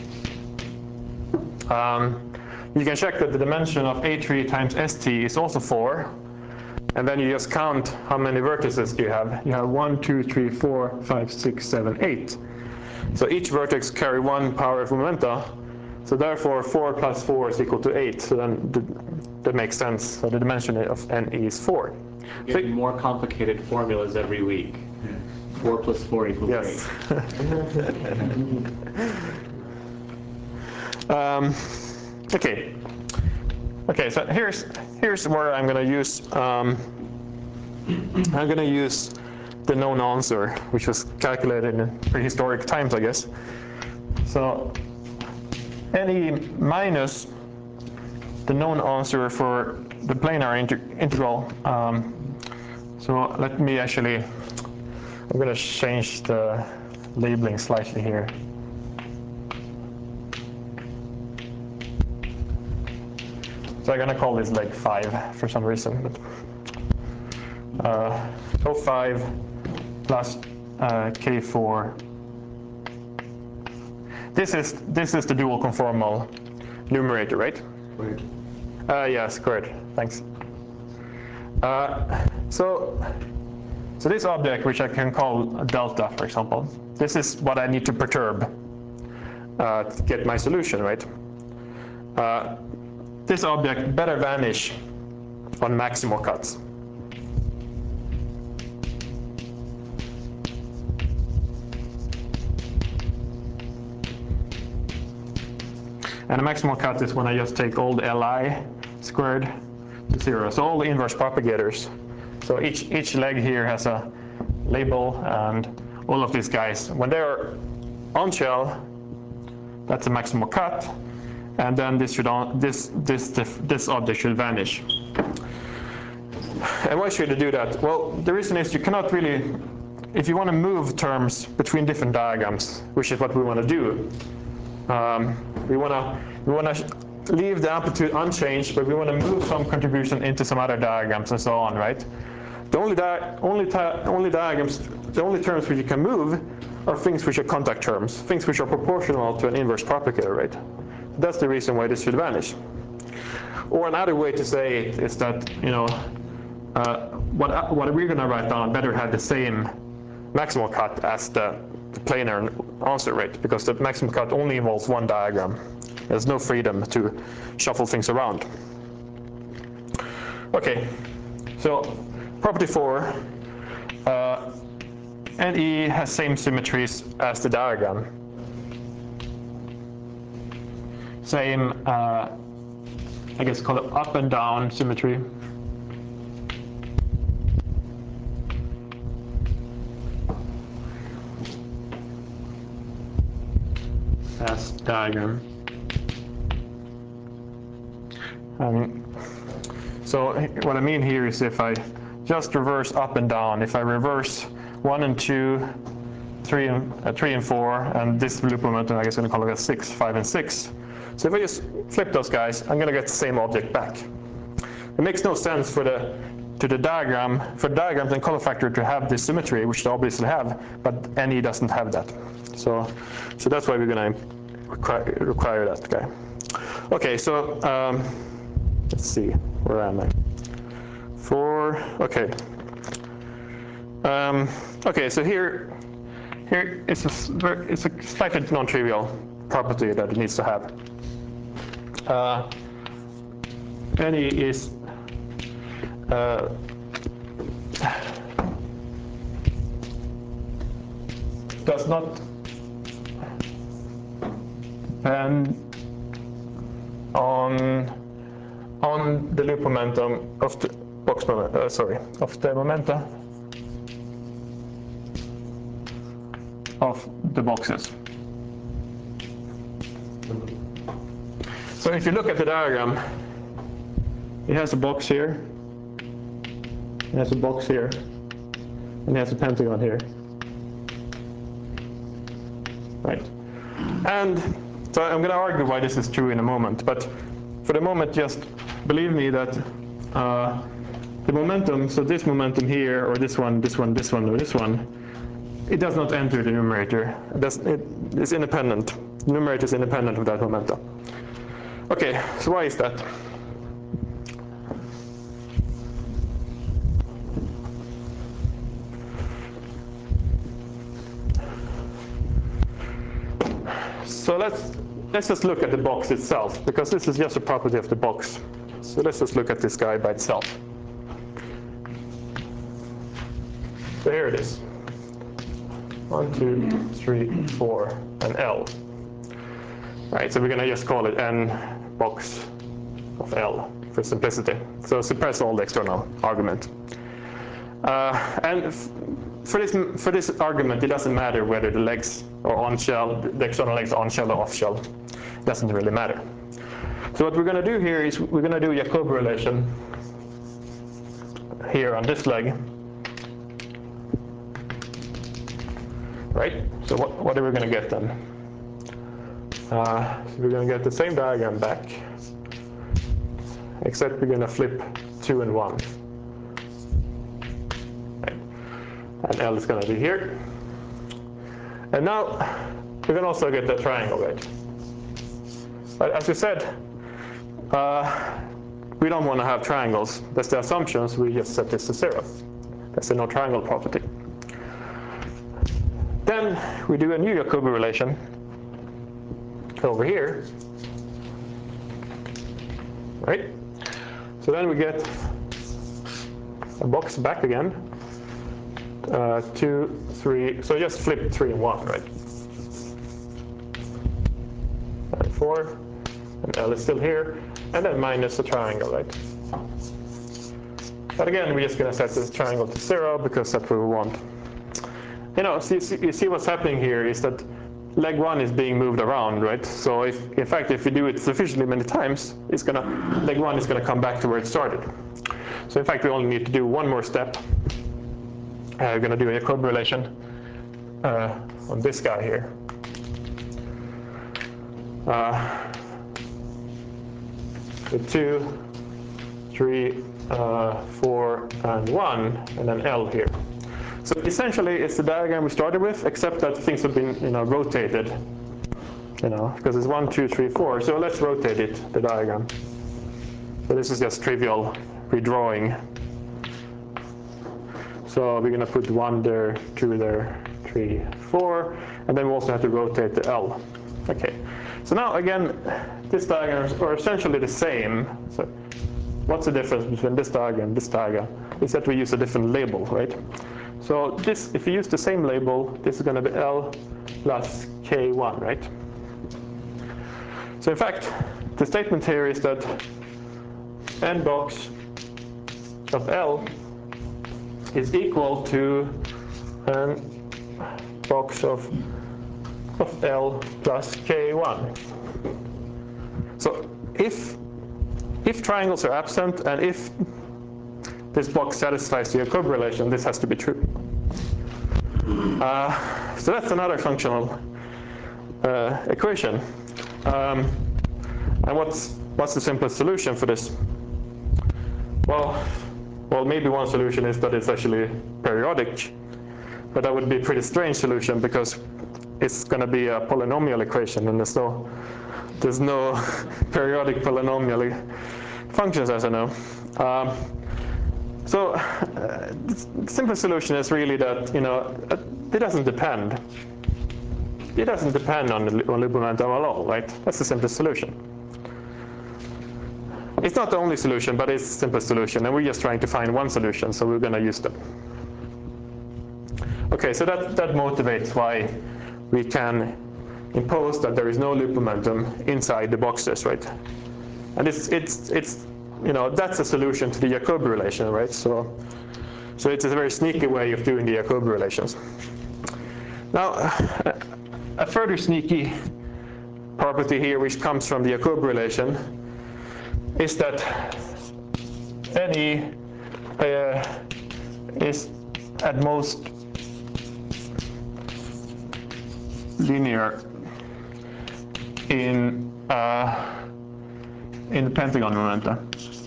Um, you can check that the dimension of A three times S T is also four, and then you just count how many vertices you have. You have one, two, three, four, five, six, seven, eight. So each vertex carry one power of momenta, so therefore four plus four is equal to eight, so then the, that makes sense. So the dimension of N E is four. We're getting more complicated formulas every week. four plus four equals yes. eight. um, okay. Okay, so here's, here's where I'm going to use, um, I'm going to use the known answer, which was calculated in prehistoric times, I guess. So N E minus the known answer for the planar inter integral. Um, so let me actually, I'm going to change the labeling slightly here. So I'm going to call this leg five for some reason. But, uh, so five plus uh, K four. This is this is the dual conformal numerator, right? Right. Uh, yes, correct. Thanks. Uh, so so this object, which I can call a delta, for example, this is what I need to perturb uh, to get my solution, right? Uh, this object better vanish on maximal cuts. And a maximal cut is when I just take all the Li squared to zero. So all the inverse propagators. So each, each leg here has a label, and all of these guys, when they're on shell, that's a maximal cut. And then this, should on, this, this, this object should vanish. And why should you do that? Well, the reason is you cannot really, if you want to move terms between different diagrams, which is what we want to do, Um, we want to we want to leave the amplitude unchanged, but we want to move some contribution into some other diagrams and so on, right? The only di only only diagrams, the only terms which you can move are things which are contact terms, things which are proportional to an inverse propagator, right? That's the reason why this should vanish. Or another way to say it is that, you know, uh, what what we're going to write down better have the same maximal cut as the the planar answer rate, because the maximum cut only involves one diagram. There's no freedom to shuffle things around. Okay, so property four, uh, N E has same symmetries as the diagram. Same, uh, I guess call it up and down symmetry. As diagram. Um, so what I mean here is if I just reverse up and down, if I reverse one and two, three and uh, three and four, and this loop momentum, I guess I'm going to call it six, five, and six. So if I just flip those guys, I'm going to get the same object back. It makes no sense for the to the diagram, for diagrams and color factor to have this symmetry, which they obviously have, but N E doesn't have that. So, so that's why we're going to require, require that guy. Okay, so um, let's see, where am I? For, okay. Um, okay, so here, here is a, it's a slightly non-trivial property that it needs to have. Uh, N E is uh, does not depend on on the loop momentum of the box moment, uh, sorry, of the momenta of the boxes. So if you look at the diagram, it has a box here, it has a box here, and it has a pentagon here. Right. And so I'm going to argue why this is true in a moment, but for the moment just believe me that uh, the momentum, so this momentum here, or this one, this one, this one, or this one, it does not enter the numerator. It does, it is independent. The numerator is independent of that momentum. Okay, so why is that? So let's let's just look at the box itself, because this is just a property of the box. So let's just look at this guy by itself. So here it is. One, two, three, four, and L. Right, so we're going to just call it N box of L for simplicity. So suppress all the external argument. Uh, and for this, for this argument, it doesn't matter whether the legs are on shell, the external legs are on shell or off shell. It doesn't really matter. So what we're going to do here is we're going to do a Jacobi relation here on this leg. Right? So what, what are we going to get then? Uh, so we're going to get the same diagram back, except we're going to flip two and one. Right. And L is going to be here. And now we can also get the triangle, right? But as we said, uh, we don't want to have triangles. That's the assumption, so we just set this to zero. That's the no triangle property. Then we do a new Jacobi relation over here, right? So then we get a box back again, uh, two, three, so just flip three and one, right? And four, and L is still here, and then minus a triangle, right? But again, we're just going to set this triangle to zero because that's what we want. You know, see, see, you see what's happening here is that leg one is being moved around, right? So if, in fact, if you do it sufficiently many times, it's gonna, leg one is gonna come back to where it started. So in fact, we only need to do one more step. Uh, we're gonna do a Jacobi relation uh, on this guy here. Uh, so two, three, uh, four, and one, and then L here. So essentially, it's the diagram we started with, except that things have been, you know, rotated, you know, because it's one, two, three, four. So let's rotate it, the diagram. So this is just trivial redrawing. So we're going to put one there, two there, three, four, and then we also have to rotate the L. Okay. So now again, these diagrams are essentially the same. So what's the difference between this diagram and this diagram? Is that we use a different label, right? So this, if you use the same label, this is going to be L plus K one, right? So in fact, the statement here is that N box of L is equal to N box of, of L plus K one. So if, if triangles are absent and if this box satisfies the Jacobi relation, this has to be true. Uh, so that's another functional uh, equation. Um, and what's, what's the simplest solution for this? Well, well, maybe one solution is that it's actually periodic, but that would be a pretty strange solution because it's going to be a polynomial equation, and there's no, there's no periodic polynomial functions, as I know. Um, so uh, the simple solution is really that, you know, it doesn't depend. It doesn't depend on, the, on loop momentum at all, right? That's the simplest solution. It's not the only solution, but it's the simplest solution, and we're just trying to find one solution, so we're going to use them. Okay, so that, that motivates why we can impose that there is no loop momentum inside the boxes, right? And it's, it's, it's you know, that's a solution to the Jacobi relation, right? So, so it's a very sneaky way of doing the Jacobi relations. Now, a further sneaky property here, which comes from the Jacobi relation, is that any uh, is at most linear in uh, in the pentagon momenta.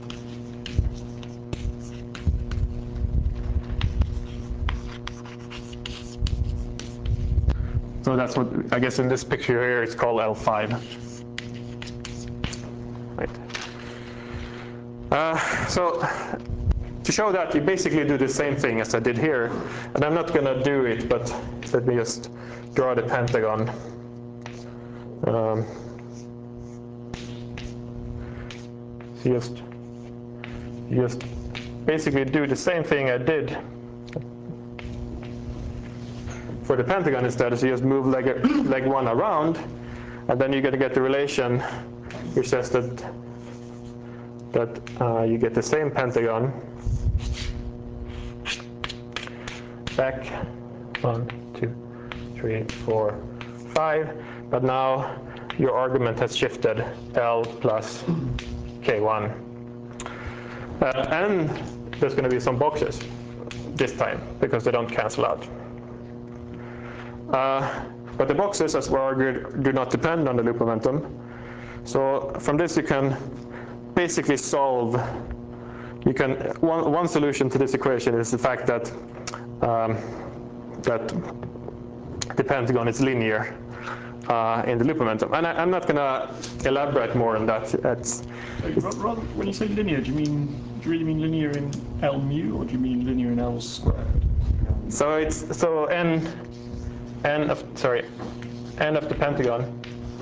So that's what, I guess in this picture here, it's called L five. Right. Uh, so to show that, you basically do the same thing as I did here, and I'm not going to do it, but let me just draw the pentagon. Um, so just, just basically do the same thing I did for the pentagon instead. So you just move leg, leg one around, and then you're going to get the relation which says that that uh, you get the same pentagon back one, two, three, four, five, but now your argument has shifted L plus K one. Uh, and there's going to be some boxes this time because they don't cancel out. Uh, but the boxes, as we argued, do not depend on the loop momentum. So from this you can basically solve, you can, one, one solution to this equation is the fact that um, that the pentagon is linear uh, in the loop momentum. And I, I'm not going to elaborate more on that. It's, it's rather, when you say linear, do you mean, do you really mean linear in L mu, or do you mean linear in L squared? So it's, so n, n of, sorry, n of the pentagon.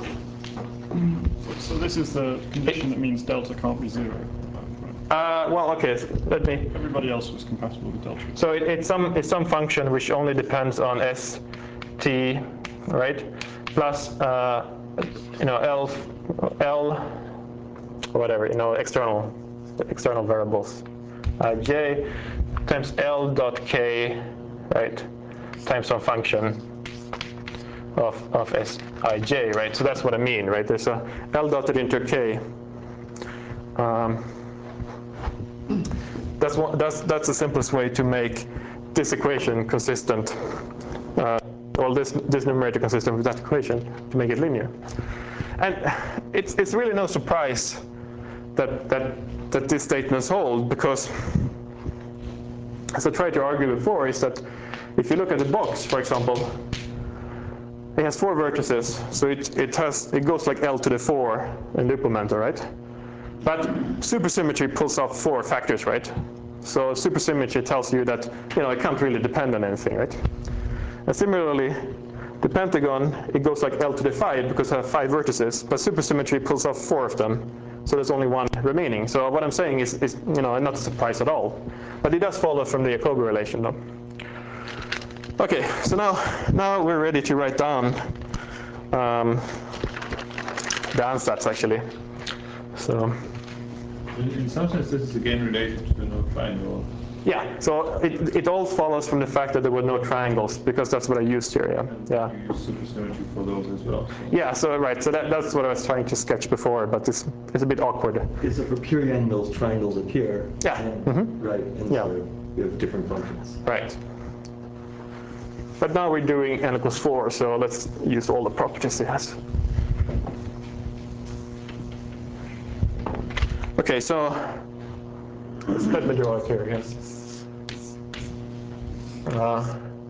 So this is the condition that means delta can't be zero. Uh, well, okay, so let me. Everybody else was compatible with delta. So it, it's some it's some function which only depends on s, t, right? Plus, uh, you know, l, l, whatever, you know, external external variables, uh, j times l dot k, right? Times some function of of sij, right? So that's what I mean, right? There's a l dotted into k. Um, That's, one, that's, that's the simplest way to make this equation consistent, uh, well, this, this numerator consistent with that equation, to make it linear. And it's, it's really no surprise that, that, that these statements hold, because, as I tried to argue before, is that if you look at the box, for example, it has four vertices, so it, it, has, it goes like L to the four in loop momentum, right? But supersymmetry pulls off four factors, right? So supersymmetry tells you that, you know, it can't really depend on anything, right? And similarly, the pentagon, it goes like L to the five because it has five vertices, but supersymmetry pulls off four of them, so there's only one remaining. So what I'm saying is, is you know, not a surprise at all. But it does follow from the Jacobi relation, though. Okay, so now, now we're ready to write down um, the ansatz, actually. So, in some sense, this is again related to the no triangle. Yeah, so it, it all follows from the fact that there were no triangles, because that's what I used here, yeah. And yeah. you use supersymmetry for those as well. So. Yeah, so right, so that, that's what I was trying to sketch before, but it's, it's a bit awkward. Okay, so for pure n, those triangles appear. Yeah. And, Mm-hmm. Right, and Yeah. so we have different functions. Right. But now we're doing n equals four, so let's use all the properties it has. Okay, so let me draw it here again. Uh,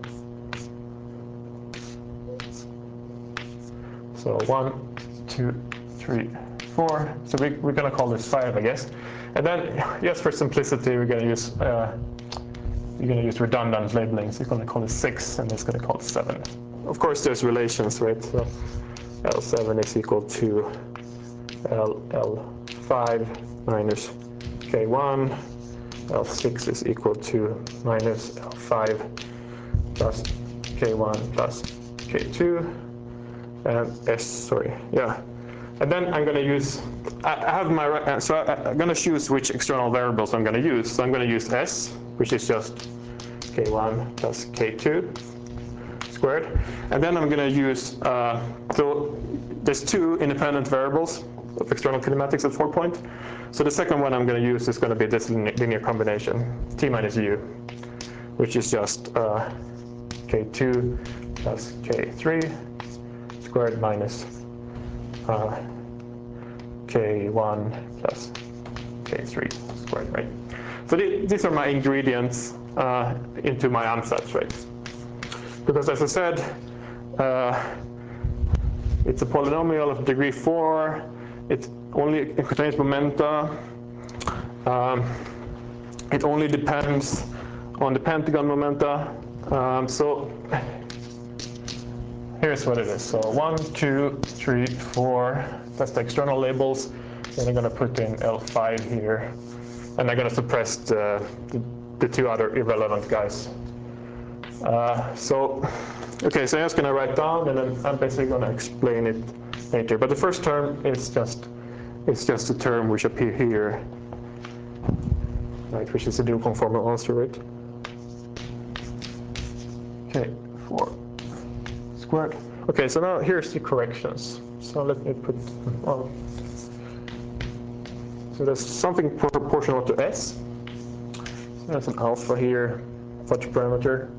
so one, two, three, four. So we, we're going to call this five, I guess. And then, just for simplicity, we're going to use uh, we're going to use redundant labeling. So we're going to call it six, and it's going to call it seven. Of course, there's relations, right? So L seven is equal to L L five minus K one. L six is equal to minus L five plus K one plus K two. And S, sorry, yeah. And then I'm going to use, I have my, so I'm going to choose which external variables I'm going to use. So I'm going to use S, which is just K one plus K two squared. And then I'm going to use, uh, so there's two independent variables of external kinematics at four point. So the second one I'm going to use is going to be this linear combination, T minus U, which is just uh, K two plus K three squared minus uh, K one plus K three squared, right? So the, these are my ingredients uh, into my ansatz, right? Because as I said, uh, it's a polynomial of degree four. It only it contains momenta. Um, it only depends on the pentagon momenta. Um, so here's what it is. So one, two, three, four. That's the external labels. Then I'm going to put in L five here. And I'm going to suppress the, the, the two other irrelevant guys. Uh, so, okay, so I'm just going to write down, and then I'm basically going to explain it later. But the first term is just it's just a term which appear here, right? Which is a dual conformal answer, right? Okay, four squared. Okay, so now here's the corrections. So let me put on. So there's something proportional to S. So there's an alpha here, Fudge parameter.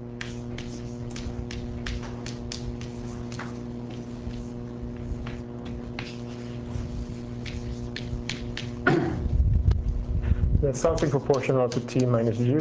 There's something proportional to T minus U.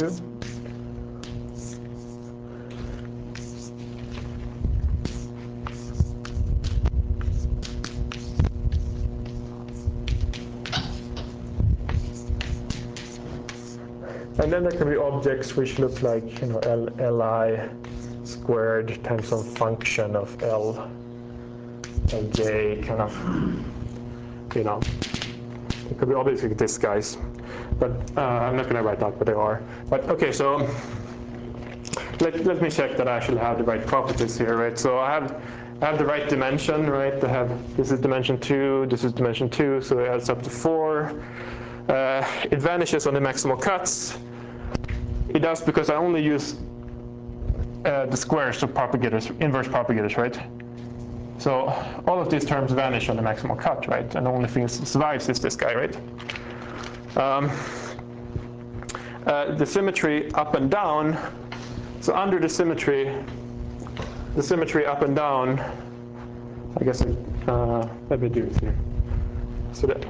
And then there can be objects which look like, you know, L, Li squared times some function of L, Lj, kind of, you know. It could be objects like this, guys. But uh, I'm not going to write out what they are. But okay, so let, let me check that I actually have the right properties here, right? So I have I have the right dimension, right? I have this is dimension two, this is dimension two, so it adds up to four. Uh, it vanishes on the maximal cuts. It does because I only use uh, the squares of propagators, inverse propagators, right? So all of these terms vanish on the maximal cut, right? And the only thing that survives is this guy, right? Um, uh, the symmetry up and down. So under the symmetry, the symmetry up and down. I guess it, uh, let me do it here. So the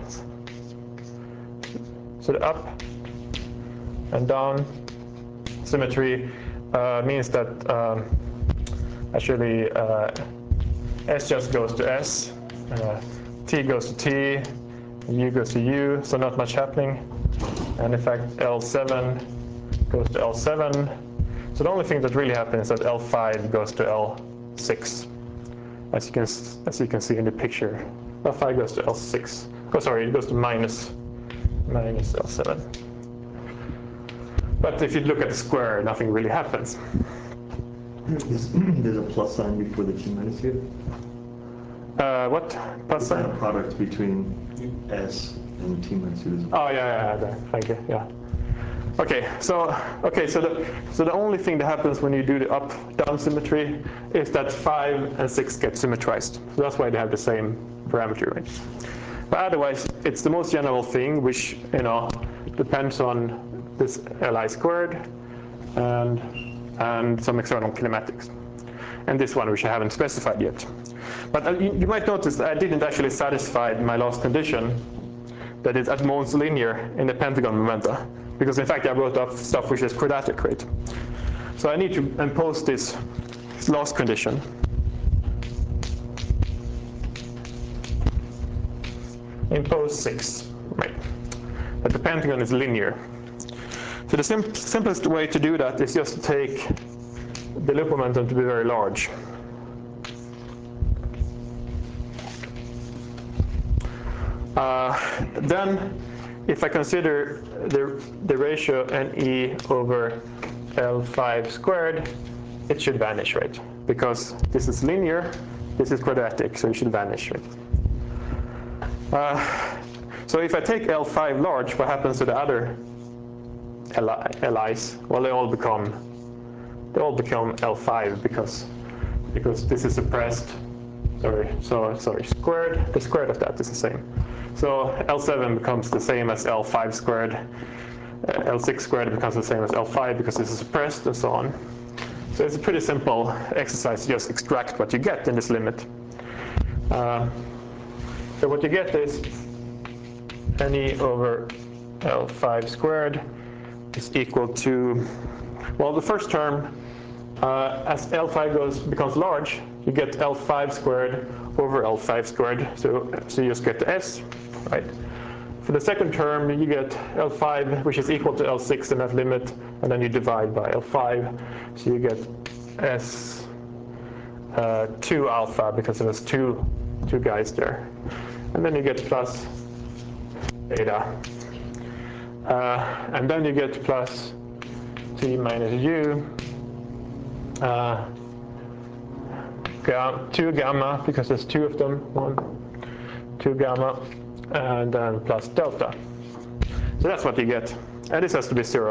so the up and down symmetry uh, means that um, actually uh, S just goes to S, uh, T goes to T, U goes to U, so not much happening. And in fact, L seven goes to L seven. So the only thing that really happens is that L five goes to L six, as you can as you can see in the picture. L five goes to L six. Oh, sorry, it goes to minus minus L seven. But if you look at the square, nothing really happens. Is, there's a plus sign before the T minus here? Uh, what? Plus Is sign? that a product between S and T minus two? Oh, yeah, yeah, yeah, thank you, yeah. Okay, so okay, so the so the only thing that happens when you do the up-down symmetry is that five and six get symmetrized. So that's why they have the same parameter range. But otherwise, it's the most general thing, which you know depends on this Li squared and and some external kinematics, and this one which I haven't specified yet. But uh, you, you might notice that I didn't actually satisfy my last condition, that is at most linear in the pentagon momenta. because in fact I wrote off stuff which is quadratic, right? So I need to impose this last condition. Impose six, right? That the pentagon is linear. So the sim simplest way to do that is just to take the loop momentum to be very large. Uh, then, if I consider the, the ratio N E over L five squared, it should vanish, right? Because this is linear, this is quadratic, so it should vanish, right? Uh, so if I take L five large, what happens to the other L Is? Well, they all become they all become L five because because this is suppressed. Sorry, so sorry, squared. The squared of that is the same. So L seven becomes the same as L five squared. Uh, L six squared becomes the same as L five because this is suppressed, and so on. So it's a pretty simple exercise to just extract what you get in this limit. Uh, so what you get is N E over L five squared is equal to, well, the first term, uh, as L five goes becomes large, you get L five squared over L five squared, so, so you just get the S, right? For the second term, you get L five, which is equal to L six in that limit, and then you divide by L five, so you get S uh, two alpha, because there's two, two guys there. And then you get plus beta. Uh, and then you get plus T minus U, uh, ga two gamma, because there's two of them, one, two gamma, and then plus delta. So that's what you get. And this has to be zero.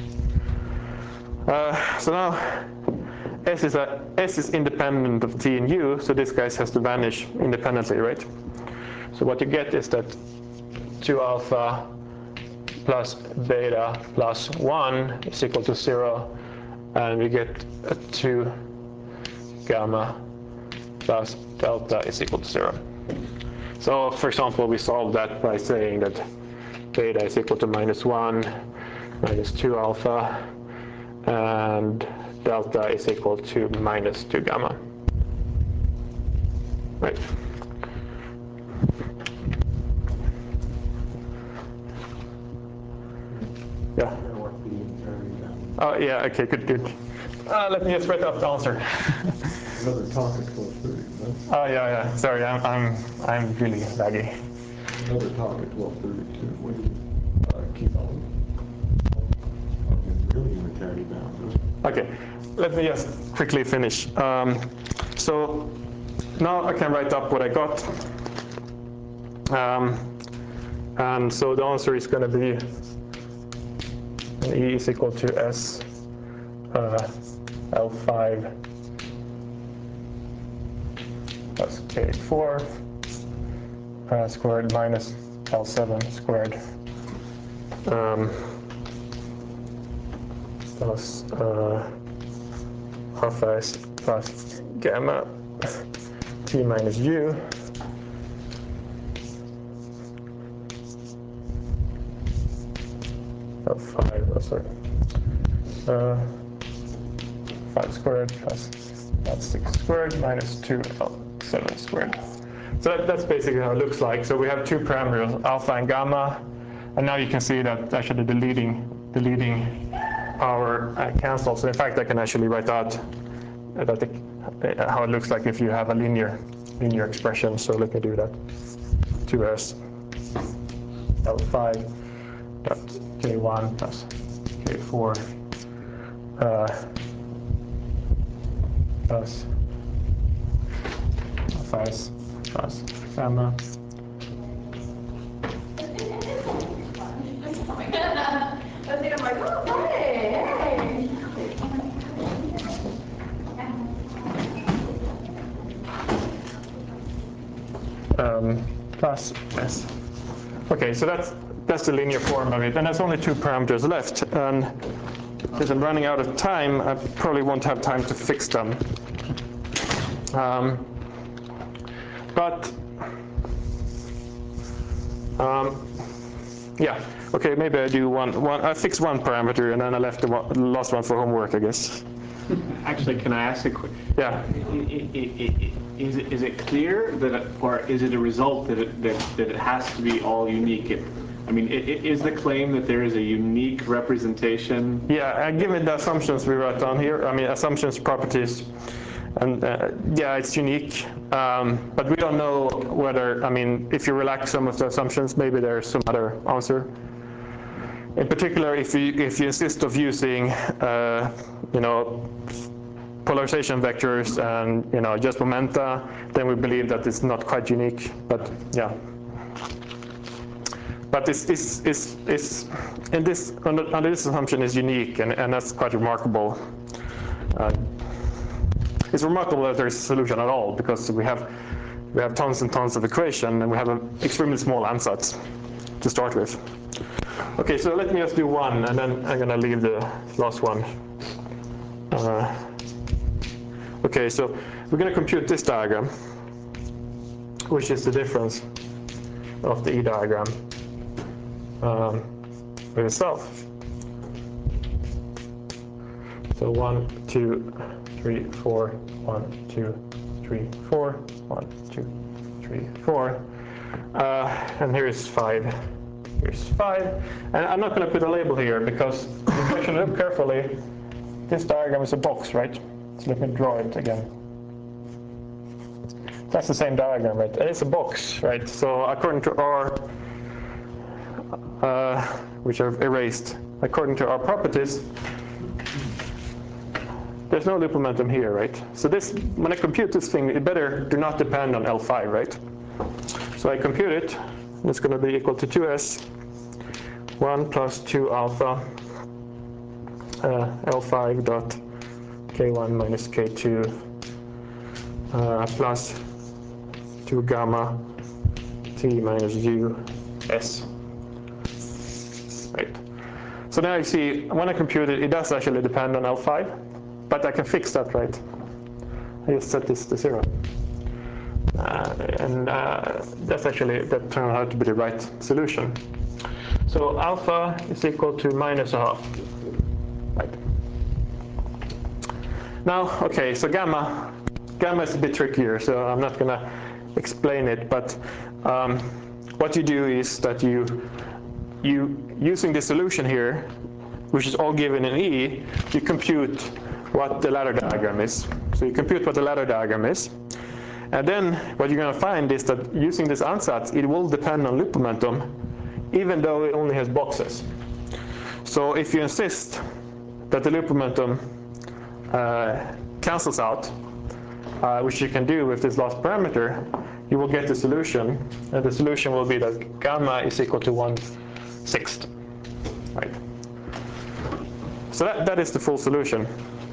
Uh, so now S is, a, S is independent of T and U, so this guy has to vanish independently, right? So what you get is that two alpha plus beta plus one is equal to zero, and we get a two gamma plus delta is equal to zero. So for example, we solve that by saying that beta is equal to minus one minus two alpha, and delta is equal to minus two gamma. Right. Yeah. Oh yeah. Okay. Good. Good. Uh, let me just write up the answer. Another talk at twelve thirty. No? Oh yeah. Yeah. Sorry. I'm. I'm. I'm really laggy. Another talk at twelve thirty too. What do you uh, keep on? Really unitary bound. Okay. Let me just quickly finish. Um, so now I can write up what I got. Um, and so the answer is going to be E is equal to S uh, L five plus K four uh, squared minus L seven squared um, plus uh, alpha S plus gamma T minus U L five, oh sorry, uh, five squared plus L six squared minus two L seven squared. So that, that's basically how it looks like. So we have two parameters, alpha and gamma, and now you can see that actually the leading, the leading power uh, cancels. So in fact, I can actually write out that the, uh, how it looks like if you have a linear, linear expression. So let me do that. two S L five dot K one plus K four uh, plus alpha S plus gamma. I think I'm like, oh, hey, Um, plus S. Okay, so that's that's the linear form of it, and there's only two parameters left. And since I'm running out of time, I probably won't have time to fix them. Um, but um, Yeah. Okay. Maybe I do one. One. I fix one parameter and then I left the, one, the last one for homework, I guess. Actually, can I ask a quick? Yeah. Is it is it clear that, it, or is it a result that it that, that it has to be all unique? It, I mean, it, it is the claim that there is a unique representation? Yeah. And given the assumptions we wrote down here, I mean, assumptions, properties. And uh, yeah, it's unique, um, but we don't know whether, I mean, if you relax some of the assumptions, maybe there's some other answer. In particular, if you, if you insist of using, uh, you know, polarization vectors and, you know, just momenta, then we believe that it's not quite unique, but yeah. But it's, it's, it's, it's in this, under, under this assumption is unique, and, and that's quite remarkable. Uh, It's remarkable that there's a solution at all, because we have we have tons and tons of equation, and we have an extremely small ansatz to start with. Okay, so let me just do one, and then I'm going to leave the last one. Uh, okay, so we're going to compute this diagram, which is the difference of the E diagram um, with itself. So one, two, three, four, one, two, three, four, one, two, three, four. Uh, and here's five. Here's five. And I'm not going to put a label here because if you actually look carefully, this diagram is a box, right? So let me draw it again. That's the same diagram, right? And it's a box, right? So according to our, uh, which are erased, according to our properties, there's no loop momentum here, right? So this, when I compute this thing, it better do not depend on L five, right? So I compute it, it's going to be equal to two s, one plus two alpha, uh, L five dot k one minus k two, uh, plus two gamma t minus u s, right? So now you see, when I compute it, it does actually depend on L five. But I can fix that, right? I just set this to zero. Uh, and uh, that's actually, that turned out to be the right solution. So alpha is equal to minus a half. Right. Now, okay, so gamma. Gamma is a bit trickier, so I'm not going to explain it. But um, what you do is that you, you, using the solution here, which is all given in E, you compute what the ladder diagram is. So you compute what the ladder diagram is. And then what you're going to find is that using this ansatz, it will depend on loop momentum, even though it only has boxes. So if you insist that the loop momentum uh, cancels out, uh, which you can do with this last parameter, you will get the solution. And the solution will be that gamma is equal to one sixth. Right? So that, that is the full solution.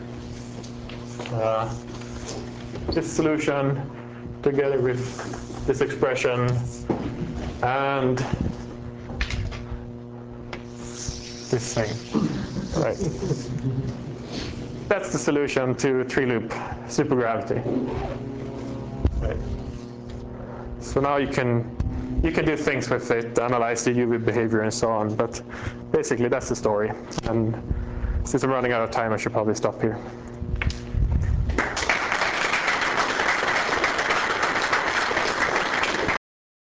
Uh, this solution together with this expression and this thing, right? That's the solution to three-loop supergravity, right? So now you can you can do things with it, analyze the U V behavior and so on, but basically that's the story. And since I'm running out of time, I should probably stop here.